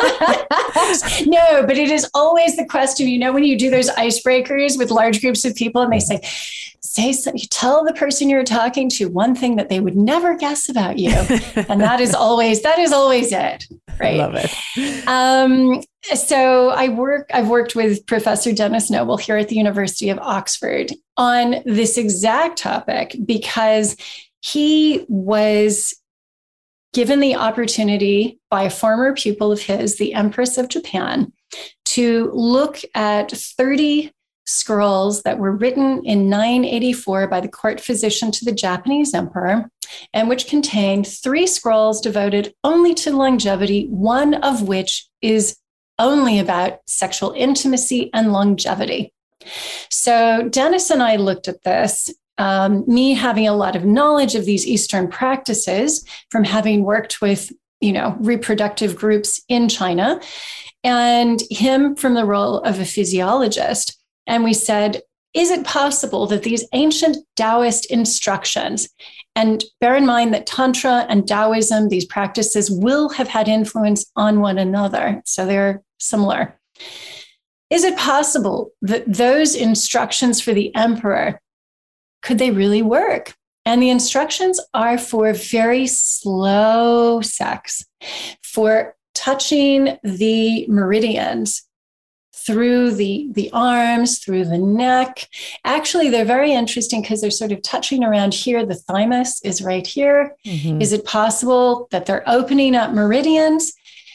sex. No, but it is always the question, when you do those icebreakers with large groups of people and they say you tell the person you're talking to one thing that they would never guess about you. And that is always it. Right. I love it. So I've worked with Professor Dennis Noble here at the University of Oxford on this exact topic because he was given the opportunity by a former pupil of his, the Empress of Japan, to look at 30 scrolls that were written in 984 by the court physician to the Japanese emperor, and which contained 3 scrolls devoted only to longevity, one of which is only about sexual intimacy and longevity. So Dennis and I looked at this, me having a lot of knowledge of these Eastern practices from having worked with, reproductive groups in China, and him from the role of a physiologist. And we said, is it possible that these ancient Taoist instructions, and bear in mind that Tantra and Taoism, these practices will have had influence on one another, so they're similar. Is it possible that those instructions for the emperor, could they really work? And the instructions are for very slow sex, for touching the meridians through the arms, through the neck. Actually, they're very interesting because they're sort of touching around here. The thymus is right here. Mm-hmm. Is it possible that they're opening up meridians?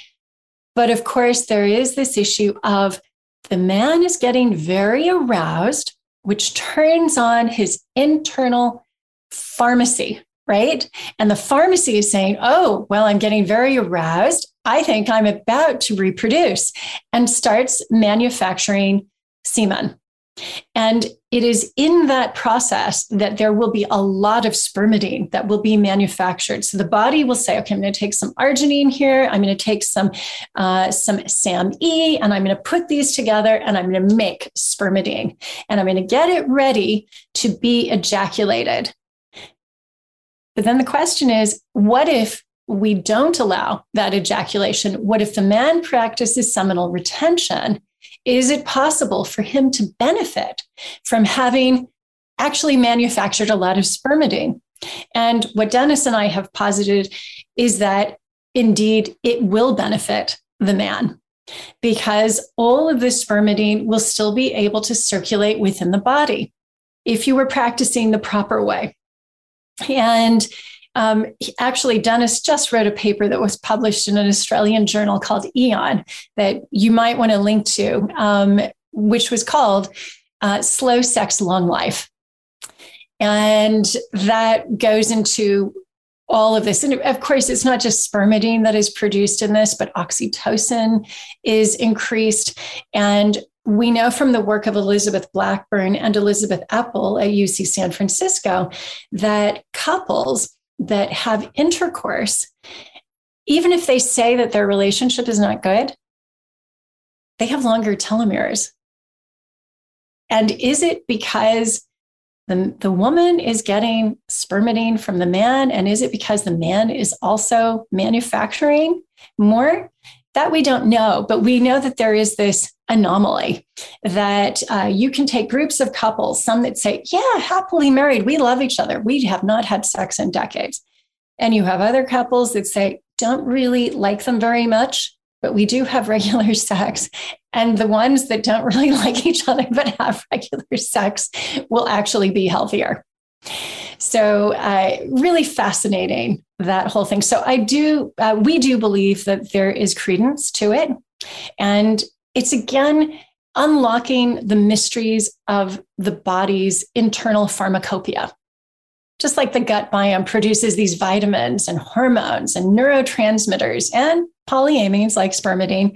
But of course, there is this issue of the man is getting very aroused, which turns on his internal pharmacy, right? And the pharmacy is saying, oh, well, I'm getting very aroused. I think I'm about to reproduce, and starts manufacturing semen. And it is in that process that there will be a lot of spermidine that will be manufactured. So the body will say, okay, I'm going to take some arginine here. I'm going to take some SAMe, and I'm going to put these together, and I'm going to make spermidine, and I'm going to get it ready to be ejaculated. But then the question is, what if we don't allow that ejaculation? What if the man practices seminal retention? Is it possible for him to benefit from having actually manufactured a lot of spermidine? And what Dennis and I have posited is that indeed it will benefit the man, because all of the spermidine will still be able to circulate within the body if you were practicing the proper way. And actually, Dennis just wrote a paper that was published in an Australian journal called Eon that you might want to link to, which was called Slow Sex, Long Life. And that goes into all of this. And of course, it's not just spermidine that is produced in this, but oxytocin is increased. And we know from the work of Elizabeth Blackburn and Elizabeth Epple at UC San Francisco that couples that have intercourse, even if they say that their relationship is not good, they have longer telomeres. And is it because the woman is getting spermidine from the man? And is it because the man is also manufacturing more? That we don't know, but we know that there is this anomaly that you can take groups of couples, some that say, yeah, happily married, we love each other, we have not had sex in decades. And you have other couples that say, don't really like them very much, but we do have regular sex. And the ones that don't really like each other but have regular sex will actually be healthier. So really fascinating, that whole thing. So we do believe that there is credence to it. And it's, again, unlocking the mysteries of the body's internal pharmacopoeia. Just like the gut biome produces these vitamins and hormones and neurotransmitters and polyamines like spermidine,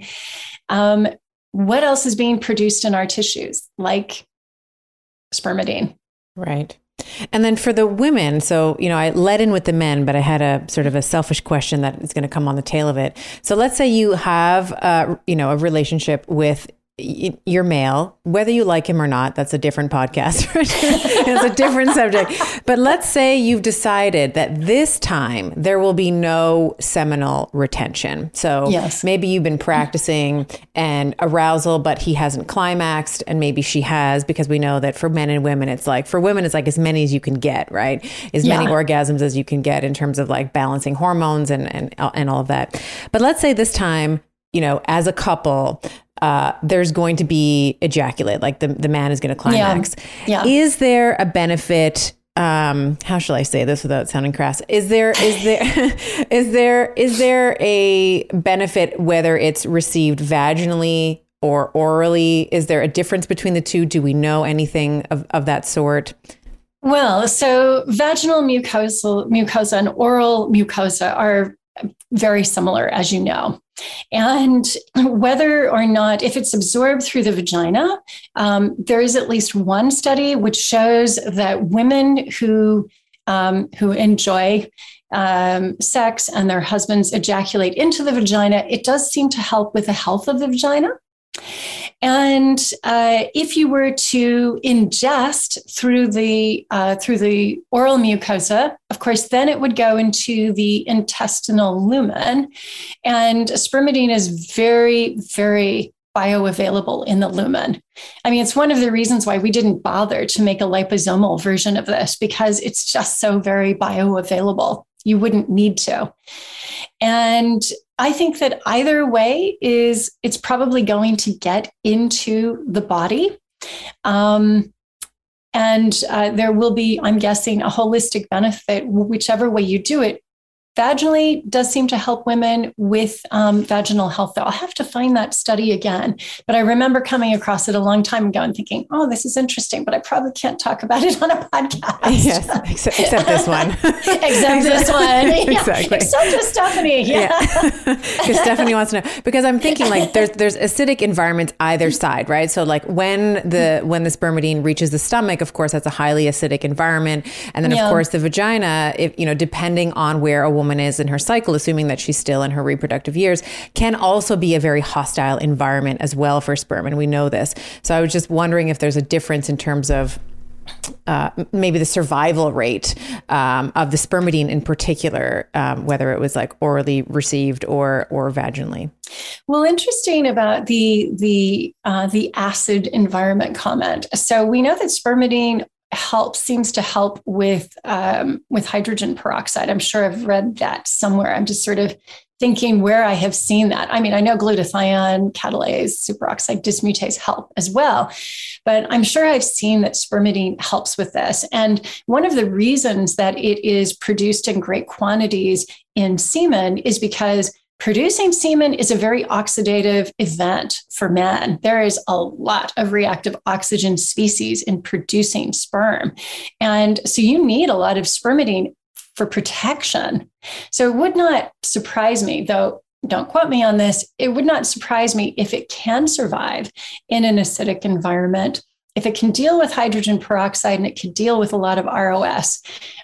what else is being produced in our tissues like spermidine? Right. And then for the women, so, I led in with the men, but I had a sort of a selfish question that is going to come on the tail of it. So let's say you have, a relationship with you're male, whether you like him or not, that's a different podcast. It's a different subject. But let's say you've decided that this time there will be no seminal retention. So maybe you've been practicing and arousal, but he hasn't climaxed, and maybe she has, because we know that for men and women, it's like as many as you can get, right? As many orgasms as you can get in terms of like balancing hormones and all of that. But let's say this time, as a couple, there's going to be ejaculate, like the man is going to climax. Yeah. Is there a benefit? How shall I say this without sounding crass? Is there a benefit whether it's received vaginally or orally? Is there a difference between the two? Do we know anything of that sort? Well, so vaginal mucosa and oral mucosa are very similar, as you know. And whether or not, if it's absorbed through the vagina, there is at least one study which shows that women who enjoy sex and their husbands ejaculate into the vagina, it does seem to help with the health of the vagina. And if you were to ingest through the oral mucosa, of course, then it would go into the intestinal lumen. And spermidine is very, very bioavailable in the lumen. I mean, it's one of the reasons why we didn't bother to make a liposomal version of this, because it's just so very bioavailable. You wouldn't need to. And I think that either way it's probably going to get into the body. And there will be, I'm guessing, a holistic benefit, whichever way you do it. Vaginally does seem to help women with vaginal health, though. I'll have to find that study again. But I remember coming across it a long time ago and thinking, oh, this is interesting, but I probably can't talk about it on a podcast. Yes, except this one. Except this one. Yeah. Exactly. Except for Stephanie. Yeah. Because Stephanie wants to know. Because I'm thinking like there's acidic environments either side, right? So like when the spermidine reaches the stomach, of course, that's a highly acidic environment. And then of course the vagina, if, depending on where a woman is in her cycle, assuming that she's still in her reproductive years, can also be a very hostile environment as well for sperm. And we know this. So I was just wondering if there's a difference in terms of maybe the survival rate of the spermidine in particular, whether it was like orally received or vaginally. Well, interesting about the acid environment comment. So we know that spermidine seems to help with hydrogen peroxide. I'm sure I've read that somewhere. I'm just sort of thinking where I have seen that. I mean, I know glutathione, catalase, superoxide dismutase help as well, but I'm sure I've seen that spermidine helps with this. And one of the reasons that it is produced in great quantities in semen is because producing semen is a very oxidative event for men. There is a lot of reactive oxygen species in producing sperm. And so you need a lot of spermidine for protection. So it would not surprise me, though, don't quote me on this, it would not surprise me if it can survive in an acidic environment, if it can deal with hydrogen peroxide and it can deal with a lot of ROS.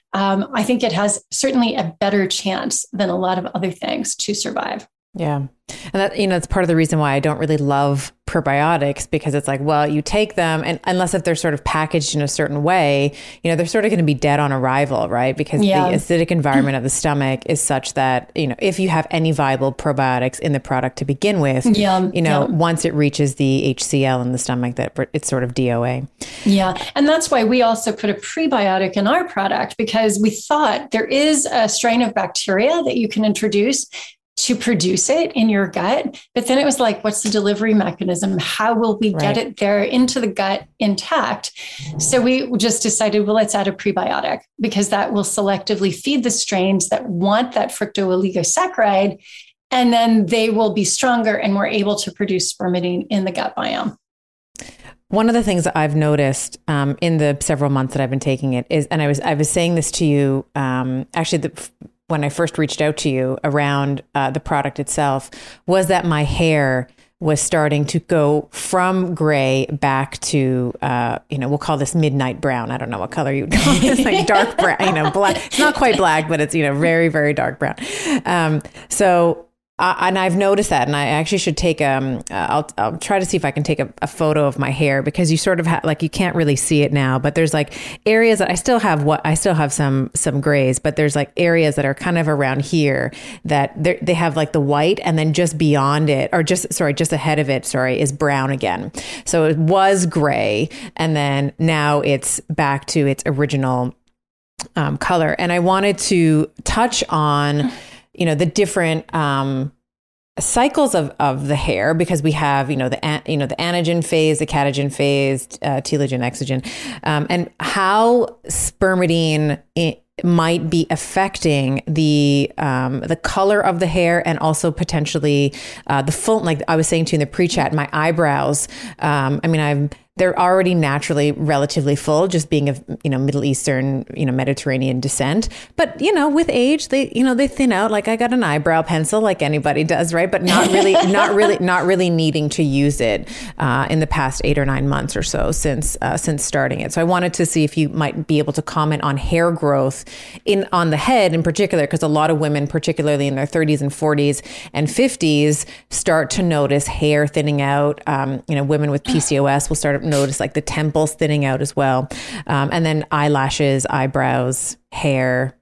I think it has certainly a better chance than a lot of other things to survive. Yeah. And that, it's part of the reason why I don't really love probiotics, because it's like, well, you take them and unless if they're sort of packaged in a certain way, they're sort of going to be dead on arrival, right? Because the acidic environment of the stomach is such that, if you have any viable probiotics in the product to begin with, once it reaches the HCl in the stomach, that it's sort of DOA. Yeah. And that's why we also put a prebiotic in our product, because we thought there is a strain of bacteria that you can introduce to produce it in your gut. But then it was like, what's the delivery mechanism? How will we get it there into the gut intact? So we just decided, well, let's add a prebiotic, because that will selectively feed the strains that want that fructooligosaccharide, and then they will be stronger and more able to produce spermidine in the gut biome. One of the things that I've noticed in the several months that I've been taking it is, and I was saying this to you, when I first reached out to you around the product itself, was that my hair was starting to go from gray back to, we'll call this midnight brown. I don't know what color you would call it. It's like dark brown, black. It's not quite black, but it's, very, very dark brown. So And I've noticed that, and I actually should take I'll try to see if I can take a photo of my hair, because you sort of like, you can't really see it now, but there's like areas that I still have some grays, but there's like areas that are kind of around here that they have like the white, and then just beyond it, or just ahead of it, is brown again. So it was gray, and then now it's back to its original color. And I wanted to touch on the different cycles of the hair, because we have, the anagen phase, the catagen phase, telogen, exogen, and how spermidine might be affecting the color of the hair, and also potentially the full, like I was saying to you in the pre-chat, my eyebrows. They're already naturally relatively full, just being of, Middle Eastern, Mediterranean descent. But, with age, they thin out. Like, I got an eyebrow pencil like anybody does, right? But not really needing to use it in the past 8 or 9 months or so since starting it. So I wanted to see if you might be able to comment on hair growth on the head in particular, because a lot of women, particularly in their 30s and 40s and 50s, start to notice hair thinning out. Women with PCOS will start to notice like the temples thinning out as well. And then eyelashes, eyebrows, hair.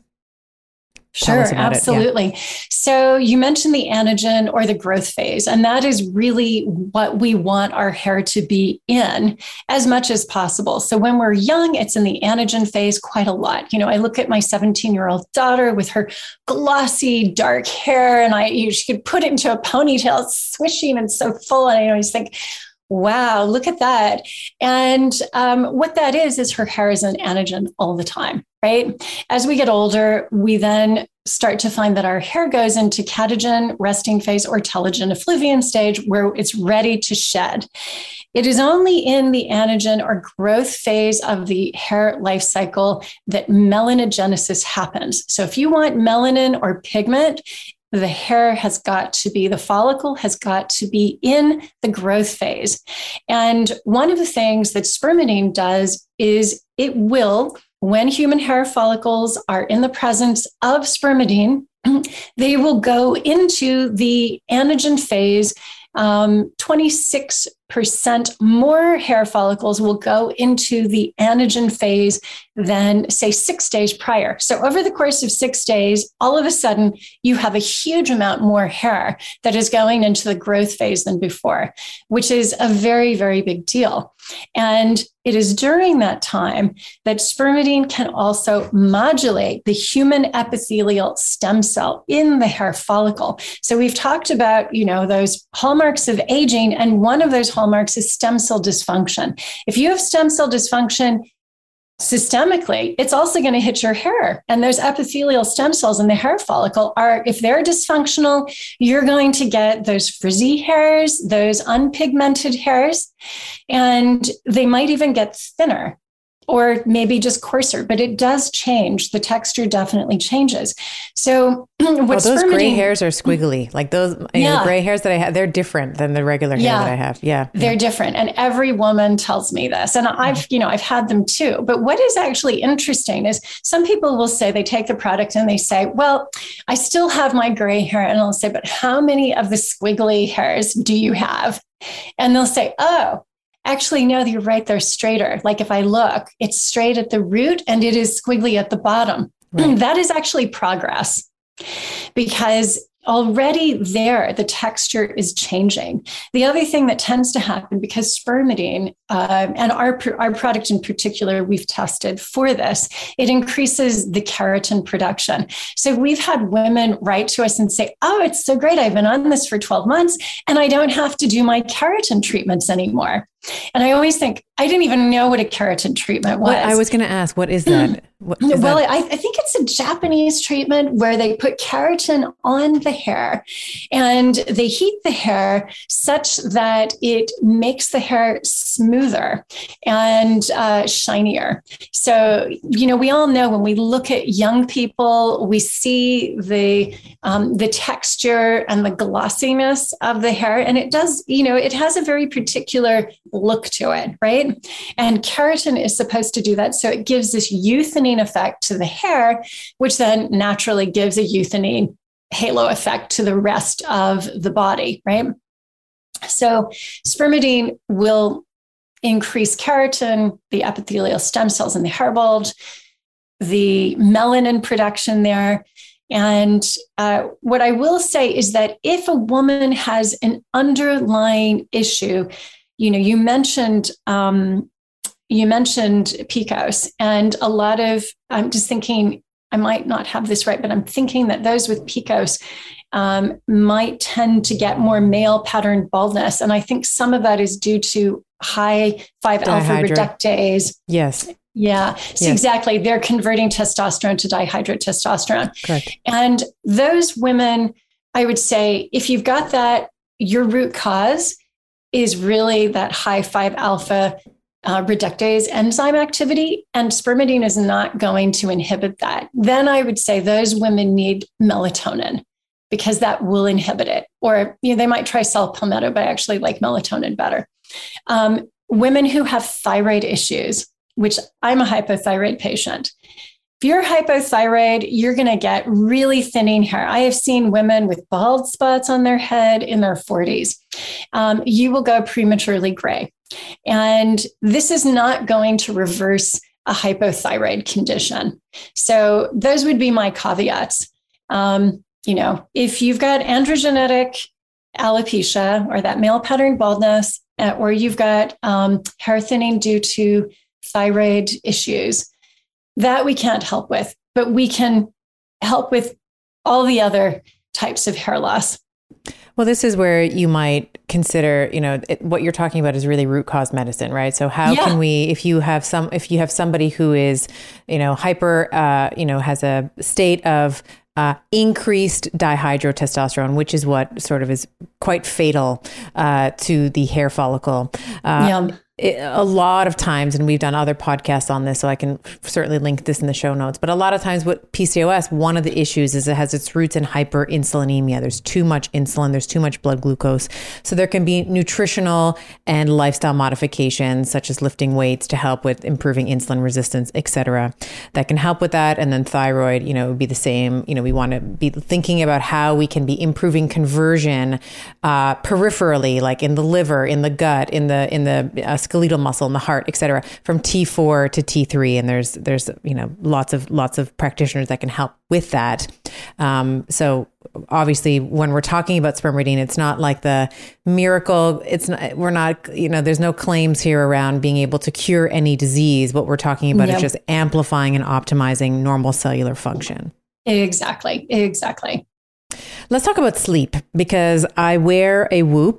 Sure, absolutely. Yeah. So you mentioned the anagen or the growth phase, and that is really what we want our hair to be in as much as possible. So when we're young, it's in the anagen phase quite a lot. I look at my 17-year-old daughter with her glossy dark hair, and she could put it into a ponytail, it's swishing and so full. And I always think, wow, look at that. And what that is her hair is an anagen all the time, right? As we get older, we then start to find that our hair goes into catagen, resting phase, or telogen, effluvium stage, where it's ready to shed. It is only in the anagen or growth phase of the hair life cycle that melanogenesis happens. So if you want melanin or pigment, the follicle has got to be in the growth phase. And one of the things that spermidine does is it will, when human hair follicles are in the presence of spermidine, they will go into the anagen phase. 26% more hair follicles will go into the anagen phase than, say, 6 days prior. So over the course of 6 days, all of a sudden, you have a huge amount more hair that is going into the growth phase than before, which is a very, very big deal. And it is during that time that spermidine can also modulate the human epithelial stem cell in the hair follicle. So we've talked about, those hallmarks of aging, and one of those hallmarks is stem cell dysfunction. If you have stem cell dysfunction systemically, it's also going to hit your hair. And those epithelial stem cells in the hair follicle if they're dysfunctional, you're going to get those frizzy hairs, those unpigmented hairs, and they might even get thinner or maybe just coarser, but it does change. The texture definitely changes. So those gray hairs are squiggly. Like those the gray hairs that I have, they're different than the regular hair that I have. Yeah. They're different. And every woman tells me this. And I've had them too. But what is actually interesting is some people will say, they take the product and they say, well, I still have my gray hair. And I'll say, but how many of the squiggly hairs do you have? And they'll say, oh, actually, no, you're right. They're straighter. Like if I look, it's straight at the root and it is squiggly at the bottom. Right. That is actually progress, because already there, the texture is changing. The other thing that tends to happen, because spermidine, and our product in particular, we've tested for this, it increases the keratin production. So we've had women write to us and say, oh, it's so great. I've been on this for 12 months and I don't have to do my keratin treatments anymore. And I always think, I didn't even know what a keratin treatment was. I was going to ask, what is that? I think it's a Japanese treatment where they put keratin on the hair and they heat the hair such that it makes the hair smoother and shinier. So, we all know when we look at young people, we see the texture and the glossiness of the hair. And it does, it has a very particular look to it, right? And keratin is supposed to do that. So it gives this youthening effect to the hair, which then naturally gives a youthening halo effect to the rest of the body, right? So spermidine will increase keratin, the epithelial stem cells in the hair bulge, the melanin production there. And what I will say is that if a woman has an underlying issue, you mentioned PCOS, and a lot of, I'm just thinking, I might not have this right, but I'm thinking that those with PCOS might tend to get more male pattern baldness. And I think some of that is due to high 5-alpha reductase. Yes. Yeah. So exactly. They're converting testosterone to dihydrotestosterone. Correct. And those women, I would say, if you've got that, your root cause is really that high 5-alpha reductase enzyme activity, and spermidine is not going to inhibit that. Then I would say those women need melatonin because that will inhibit it. Or they might try saw palmetto, but I actually like melatonin better. Women who have thyroid issues, which I'm a hypothyroid patient. If you're hypothyroid, you're going to get really thinning hair. I have seen women with bald spots on their head in their 40s. You will go prematurely gray. And this is not going to reverse a hypothyroid condition. So those would be my caveats. If you've got androgenetic alopecia or that male pattern baldness, or you've got hair thinning due to thyroid issues, that we can't help with, but we can help with all the other types of hair loss. Well, this is where you might consider, what you're talking about is really root cause medicine, right? So how can we, if you have somebody who is, hyper, has a state of increased dihydrotestosterone, which is what sort of is quite fatal to the hair follicle. A lot of times, and we've done other podcasts on this, so I can certainly link this in the show notes, but a lot of times with PCOS, one of the issues is it has its roots in hyperinsulinemia. There's too much insulin, there's too much blood glucose. So there can be nutritional and lifestyle modifications, such as lifting weights to help with improving insulin resistance, et cetera, that can help with that. And then thyroid, would be the same. We want to be thinking about how we can be improving conversion peripherally, like in the liver, in the gut, in the skeletal muscle in the heart, et cetera, from T4 to T3. And there's lots of practitioners that can help with that. So obviously when we're talking about spermidine, it's not like the miracle. There's no claims here around being able to cure any disease. What we're talking about is just amplifying and optimizing normal cellular function. Exactly. Let's talk about sleep, because I wear a Whoop.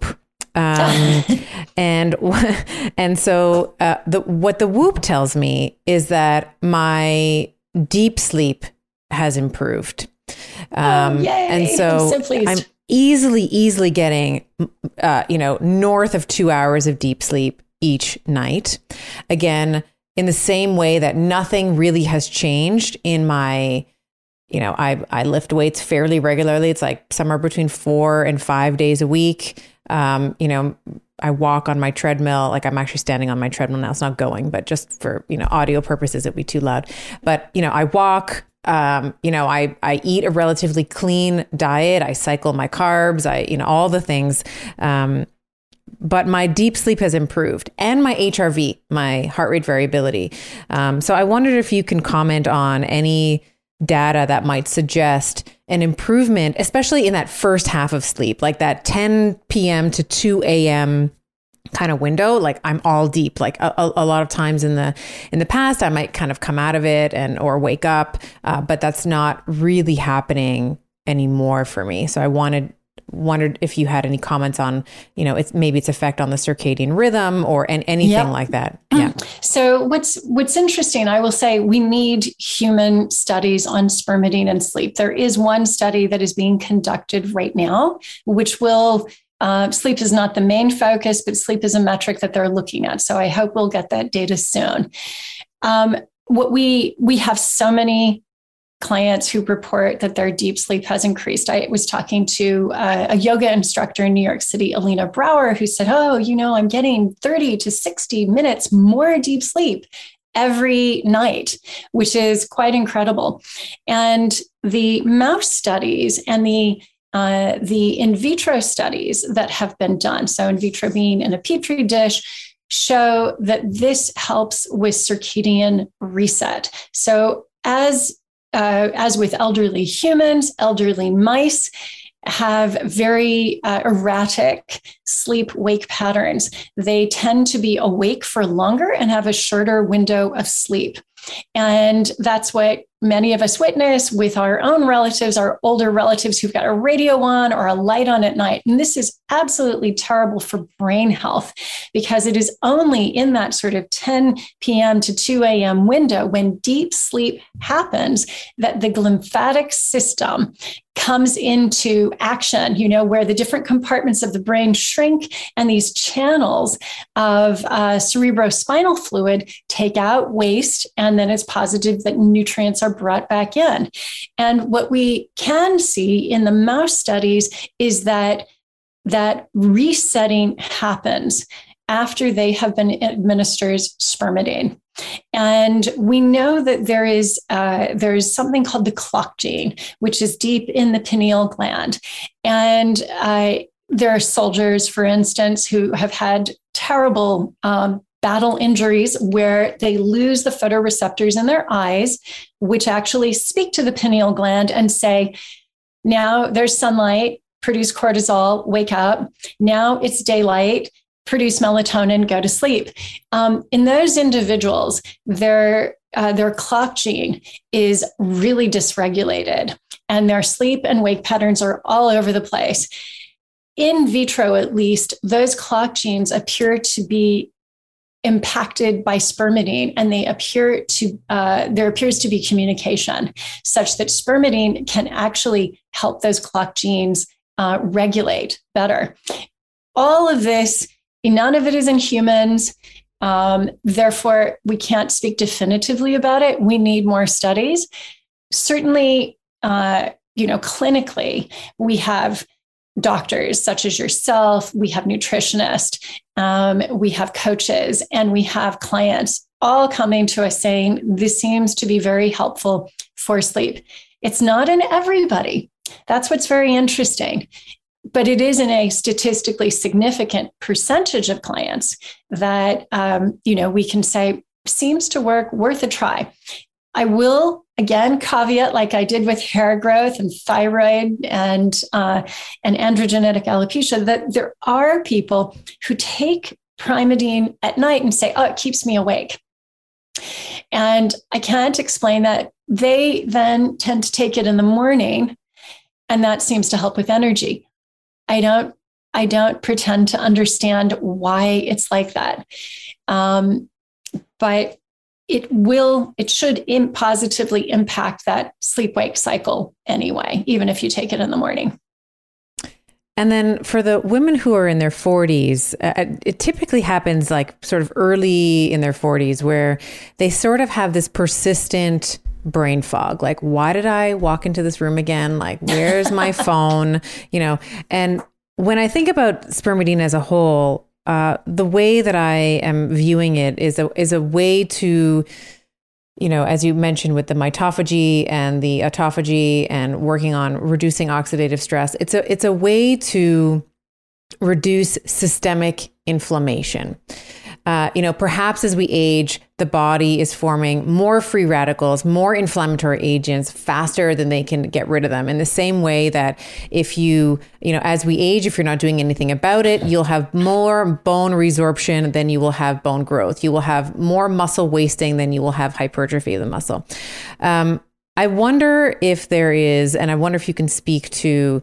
And so what the Whoop tells me is that my deep sleep has improved. And so I'm easily getting, north of 2 hours of deep sleep each night. Again, in the same way that nothing really has changed in my, I lift weights fairly regularly. It's like somewhere between 4 and 5 days a week. I walk on my treadmill, like I'm actually standing on my treadmill now. It's not going, but just for, audio purposes, it'd be too loud. But, I walk, I eat a relatively clean diet. I cycle my carbs, all the things. But my deep sleep has improved, and my HRV, my heart rate variability. So I wondered if you can comment on any data that might suggest an improvement, especially in that first half of sleep, like that 10 p.m. to 2 a.m. kind of window. Like I'm all deep. Like a lot of times in the past, I might kind of come out of it or wake up, but that's not really happening anymore for me. So I wondered if you had any comments on, its effect on the circadian rhythm or anything like that. Yeah. So what's interesting, I will say we need human studies on spermidine and sleep. There is one study that is being conducted right now, which will, sleep is not the main focus, but sleep is a metric that they're looking at. So I hope we'll get that data soon. What we have so many clients who report that their deep sleep has increased. I was talking to a yoga instructor in New York City, Alina Brower, who said, I'm getting 30 to 60 minutes more deep sleep every night, which is quite incredible. And the mouse studies and the in vitro studies that have been done, so in vitro being in a petri dish, show that this helps with circadian reset. So as with elderly humans, elderly mice have very erratic sleep-wake patterns. They tend to be awake for longer and have a shorter window of sleep. And that's what many of us witness with our own relatives, our older relatives who've got a radio on or a light on at night. And this is absolutely terrible for brain health, because it is only in that sort of 10 p.m. to 2 a.m. window, when deep sleep happens, that the glymphatic system comes into action, where the different compartments of the brain shrink and these channels of cerebrospinal fluid take out waste, and then it's positive that nutrients are brought back in. And what we can see in the mouse studies is that resetting happens after they have been administered spermidine. And we know that there is something called the clock gene, which is deep in the pineal gland. And there are soldiers, for instance, who have had terrible battle injuries where they lose the photoreceptors in their eyes, which actually speak to the pineal gland and say, now there's sunlight, produce cortisol, wake up. Now it's daylight, produce melatonin, go to sleep. In those individuals, their clock gene is really dysregulated, and their sleep and wake patterns are all over the place. In vitro, at least, those clock genes appear to be impacted by spermidine, and there appears to be communication such that spermidine can actually help those clock genes regulate better. All of this, none of it is in humans. Therefore, we can't speak definitively about it. We need more studies. Certainly, clinically, we have doctors such as yourself, we have nutritionists, we have coaches, and we have clients all coming to us saying, this seems to be very helpful for sleep. It's not in everybody. That's what's very interesting. But it is in a statistically significant percentage of clients that, we can say seems to work, worth a try. I will, again, caveat, like I did with hair growth and thyroid and androgenetic alopecia, that there are people who take Primeadine at night and say, oh, it keeps me awake. And I can't explain that. They then tend to take it in the morning, and that seems to help with energy. I don't pretend to understand why it's like that. But it should positively impact that sleep-wake cycle anyway, even if you take it in the morning. And then for the women who are in their 40s, it typically happens like sort of early in their 40s, where they sort of have this persistent brain fog. Like, why did I walk into this room again? Like, where's my phone? And when I think about spermidine as a whole, the way that I am viewing it is a way to, as you mentioned with the mitophagy and the autophagy and working on reducing oxidative stress, it's a way to reduce systemic inflammation. Perhaps as we age, the body is forming more free radicals, more inflammatory agents faster than they can get rid of them. In the same way that if as we age, if you're not doing anything about it, you'll have more bone resorption than you will have bone growth. You will have more muscle wasting than you will have hypertrophy of the muscle. I wonder if there is, and I wonder if you can speak to,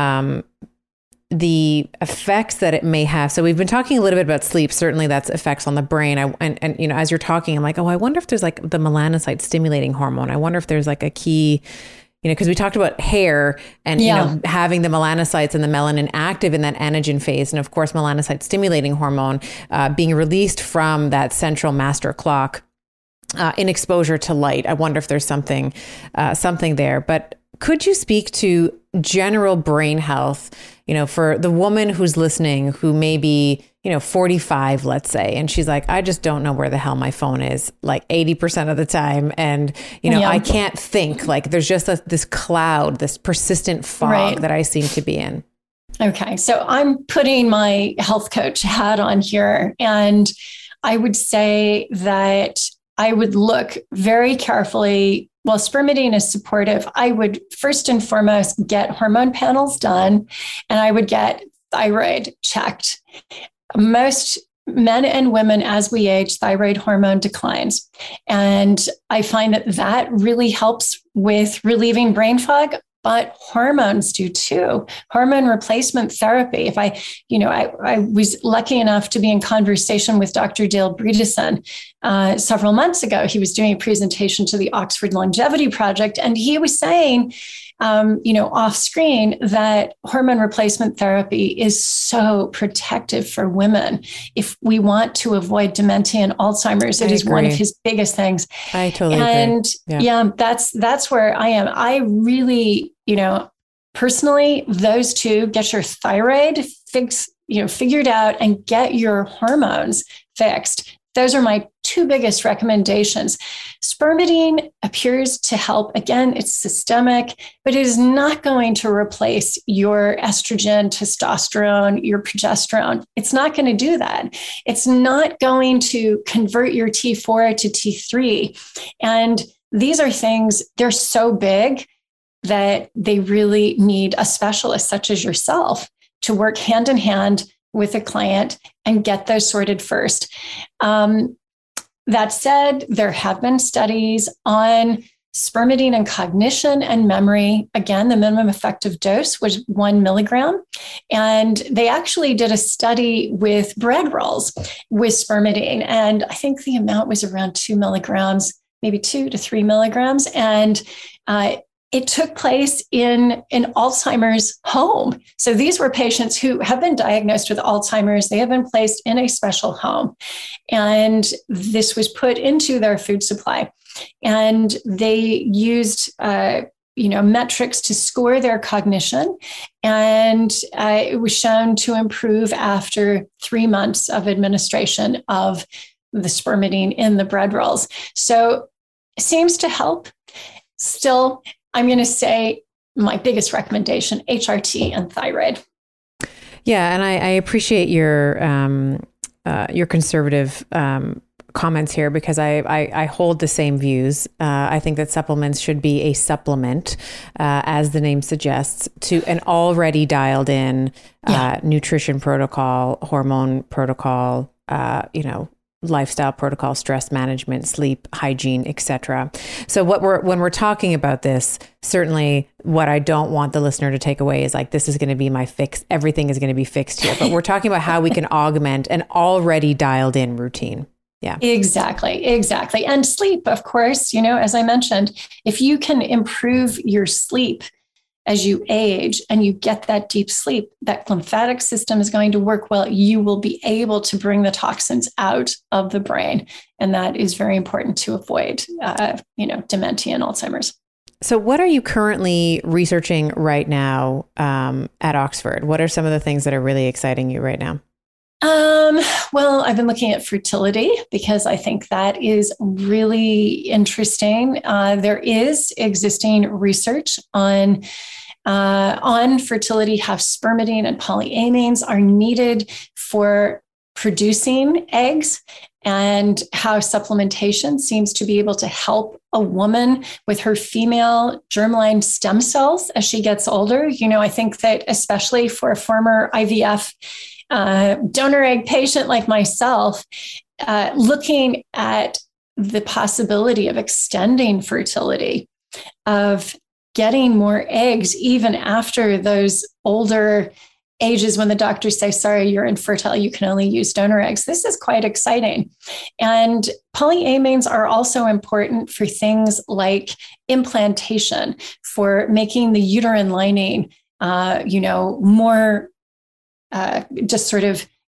the effects that it may have. So we've been talking a little bit about sleep. Certainly that's effects on the brain. And as you're talking, I'm like, I wonder if there's like the melanocyte stimulating hormone. I wonder if there's like a key, because we talked about hair and, having the melanocytes and the melanin active in that anagen phase. And of course, melanocyte stimulating hormone being released from that central master clock in exposure to light. I wonder if there's something there. But could you speak to general brain health, for the woman who's listening, who may be, 45, let's say, and she's like, I just don't know where the hell my phone is, like 80% of the time. And, I can't think, like there's just this cloud, this persistent fog that I seem to be in. Okay. So I'm putting my health coach hat on here, and I would say that I would look very carefully. While spermidine is supportive, I would first and foremost get hormone panels done, and I would get thyroid checked. Most men and women, as we age, thyroid hormone declines. And I find that really helps with relieving brain fog, but hormones do too. Hormone replacement therapy. If I was lucky enough to be in conversation with Dr. Dale Bredesen several months ago. He was doing a presentation to the Oxford Longevity Project, and he was saying, off screen, that hormone replacement therapy is so protective for women. If we want to avoid dementia and Alzheimer's, it is one of his biggest things. I totally agree. And that's where I am. I really, personally, those two, get your thyroid figured out and get your hormones fixed. Those are my two biggest recommendations. Spermidine appears to help. Again, it's systemic, but it is not going to replace your estrogen, testosterone, your progesterone. It's not going to do that. It's not going to convert your T4 to T3. And these are things, they're so big that they really need a specialist such as yourself to work hand in hand with a client and get those sorted first. That said, there have been studies on spermidine and cognition and memory. Again, the minimum effective dose was 1 milligram. And they actually did a study with bread rolls with spermidine. And I think the amount was around 2 milligrams, maybe 2 to 3 milligrams. And it took place in an Alzheimer's home. So these were patients who have been diagnosed with Alzheimer's. They have been placed in a special home. And this was put into their food supply. And they used metrics to score their cognition. And it was shown to improve after 3 months of administration of the spermidine in the bread rolls. So it seems to help. Still, I'm going to say my biggest recommendation, HRT and thyroid. Yeah. And I appreciate your conservative comments here, because I hold the same views. I think that supplements should be a supplement, as the name suggests, to an already dialed in nutrition protocol, hormone protocol, lifestyle protocol, stress management, sleep, hygiene, etc. So when we're talking about this, certainly what I don't want the listener to take away is like, this is going to be my fix. Everything is going to be fixed here. But we're talking about how we can augment an already dialed in routine. Yeah, exactly. And sleep, of course, as I mentioned, if you can improve your sleep as you age and you get that deep sleep, that lymphatic system is going to work well. You will be able to bring the toxins out of the brain. And that is very important to avoid, dementia and Alzheimer's. So what are you currently researching right now at Oxford? What are some of the things that are really exciting you right now? Well, I've been looking at fertility because I think that is really interesting. There is existing research on fertility, how spermidine and polyamines are needed for producing eggs, and how supplementation seems to be able to help a woman with her female germline stem cells as she gets older. I think that especially for a former IVF donor egg patient like myself, looking at the possibility of extending fertility, of getting more eggs even after those older ages when the doctors say, sorry, you're infertile, you can only use donor eggs. This is quite exciting. And polyamines are also important for things like implantation, for making the uterine lining, more just sort of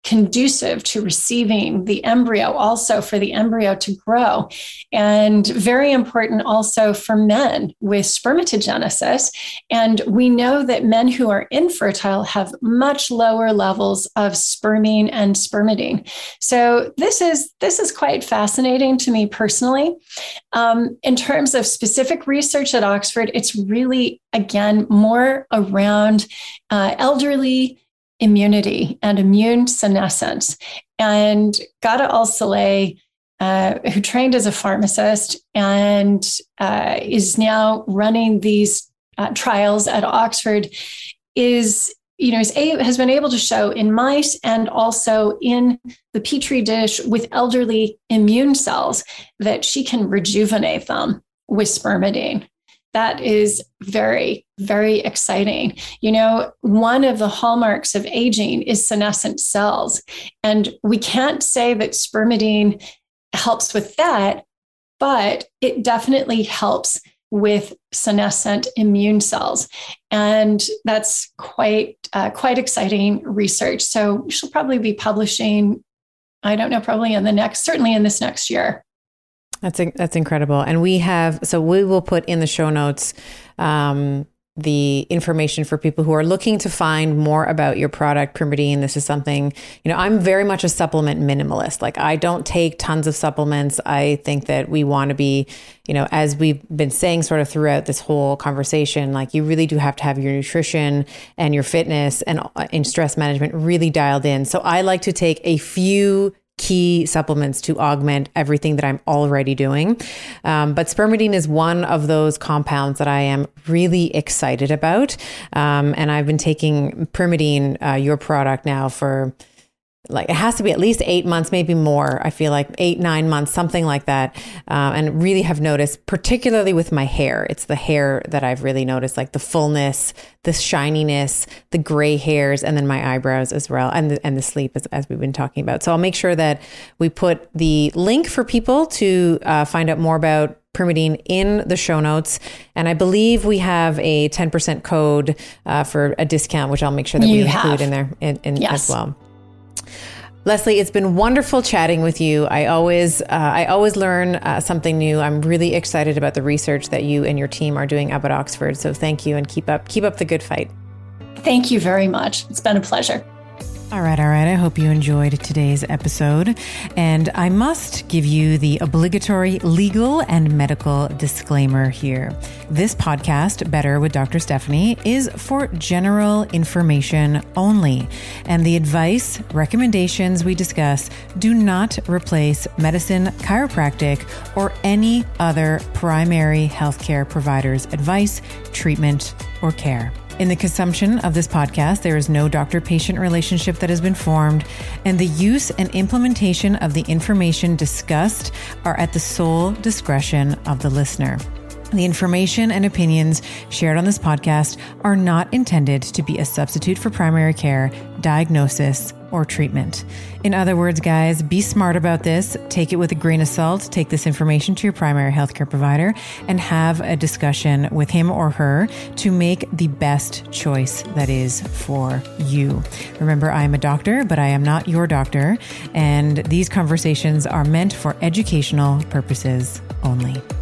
conducive to receiving the embryo, also for the embryo to grow. And very important also for men with spermatogenesis. And we know that men who are infertile have much lower levels of spermine and spermidine. So this is quite fascinating to me personally. In terms of specific research at Oxford, it's really, again, more around elderly immunity and immune senescence. And Ghada Al-Saleh, who trained as a pharmacist and is now running these trials at Oxford, has been able to show in mice and also in the Petri dish with elderly immune cells that she can rejuvenate them with spermidine. That is very, very exciting. One of the hallmarks of aging is senescent cells. And we can't say that spermidine helps with that, but it definitely helps with senescent immune cells. And that's quite exciting research. So she'll probably be publishing, I don't know, probably certainly in this next year. That's incredible. And we will put in the show notes the information for people who are looking to find more about your product, Primeridine. This is something, I'm very much a supplement minimalist. Like, I don't take tons of supplements. I think that we want to be, as we've been saying sort of throughout this whole conversation, like, you really do have to have your nutrition and your fitness and in stress management really dialed in. So I like to take a few key supplements to augment everything that I'm already doing. But spermidine is one of those compounds that I am really excited about. And I've been taking Primeridine, your product, now for it has to be at least 8 months, maybe more. I feel like 8-9 months, something like that. And really have noticed, particularly with my hair, it's the hair that I've really noticed, like the fullness, the shininess, the gray hairs, and then my eyebrows as well. And the sleep, as we've been talking about. So I'll make sure that we put the link for people to find out more about Primeridine in the show notes. And I believe we have a 10% code for a discount, which I'll make sure that we include in there as well. Leslie, it's been wonderful chatting with you. I always learn something new. I'm really excited about the research that you and your team are doing up at Oxford. So thank you, and keep up the good fight. Thank you very much. It's been a pleasure. All right. I hope you enjoyed today's episode. And I must give you the obligatory legal and medical disclaimer here. This podcast, Better with Dr. Stephanie, is for general information only. And the advice, recommendations we discuss do not replace medicine, chiropractic, or any other primary healthcare provider's advice, treatment, or care. In the consumption of this podcast, there is no doctor-patient relationship that has been formed, and the use and implementation of the information discussed are at the sole discretion of the listener. The information and opinions shared on this podcast are not intended to be a substitute for primary care, diagnosis, or treatment. In other words, guys, be smart about this. Take it with a grain of salt. Take this information to your primary healthcare provider and have a discussion with him or her to make the best choice that is for you. Remember, I am a doctor, but I am not your doctor. And these conversations are meant for educational purposes only.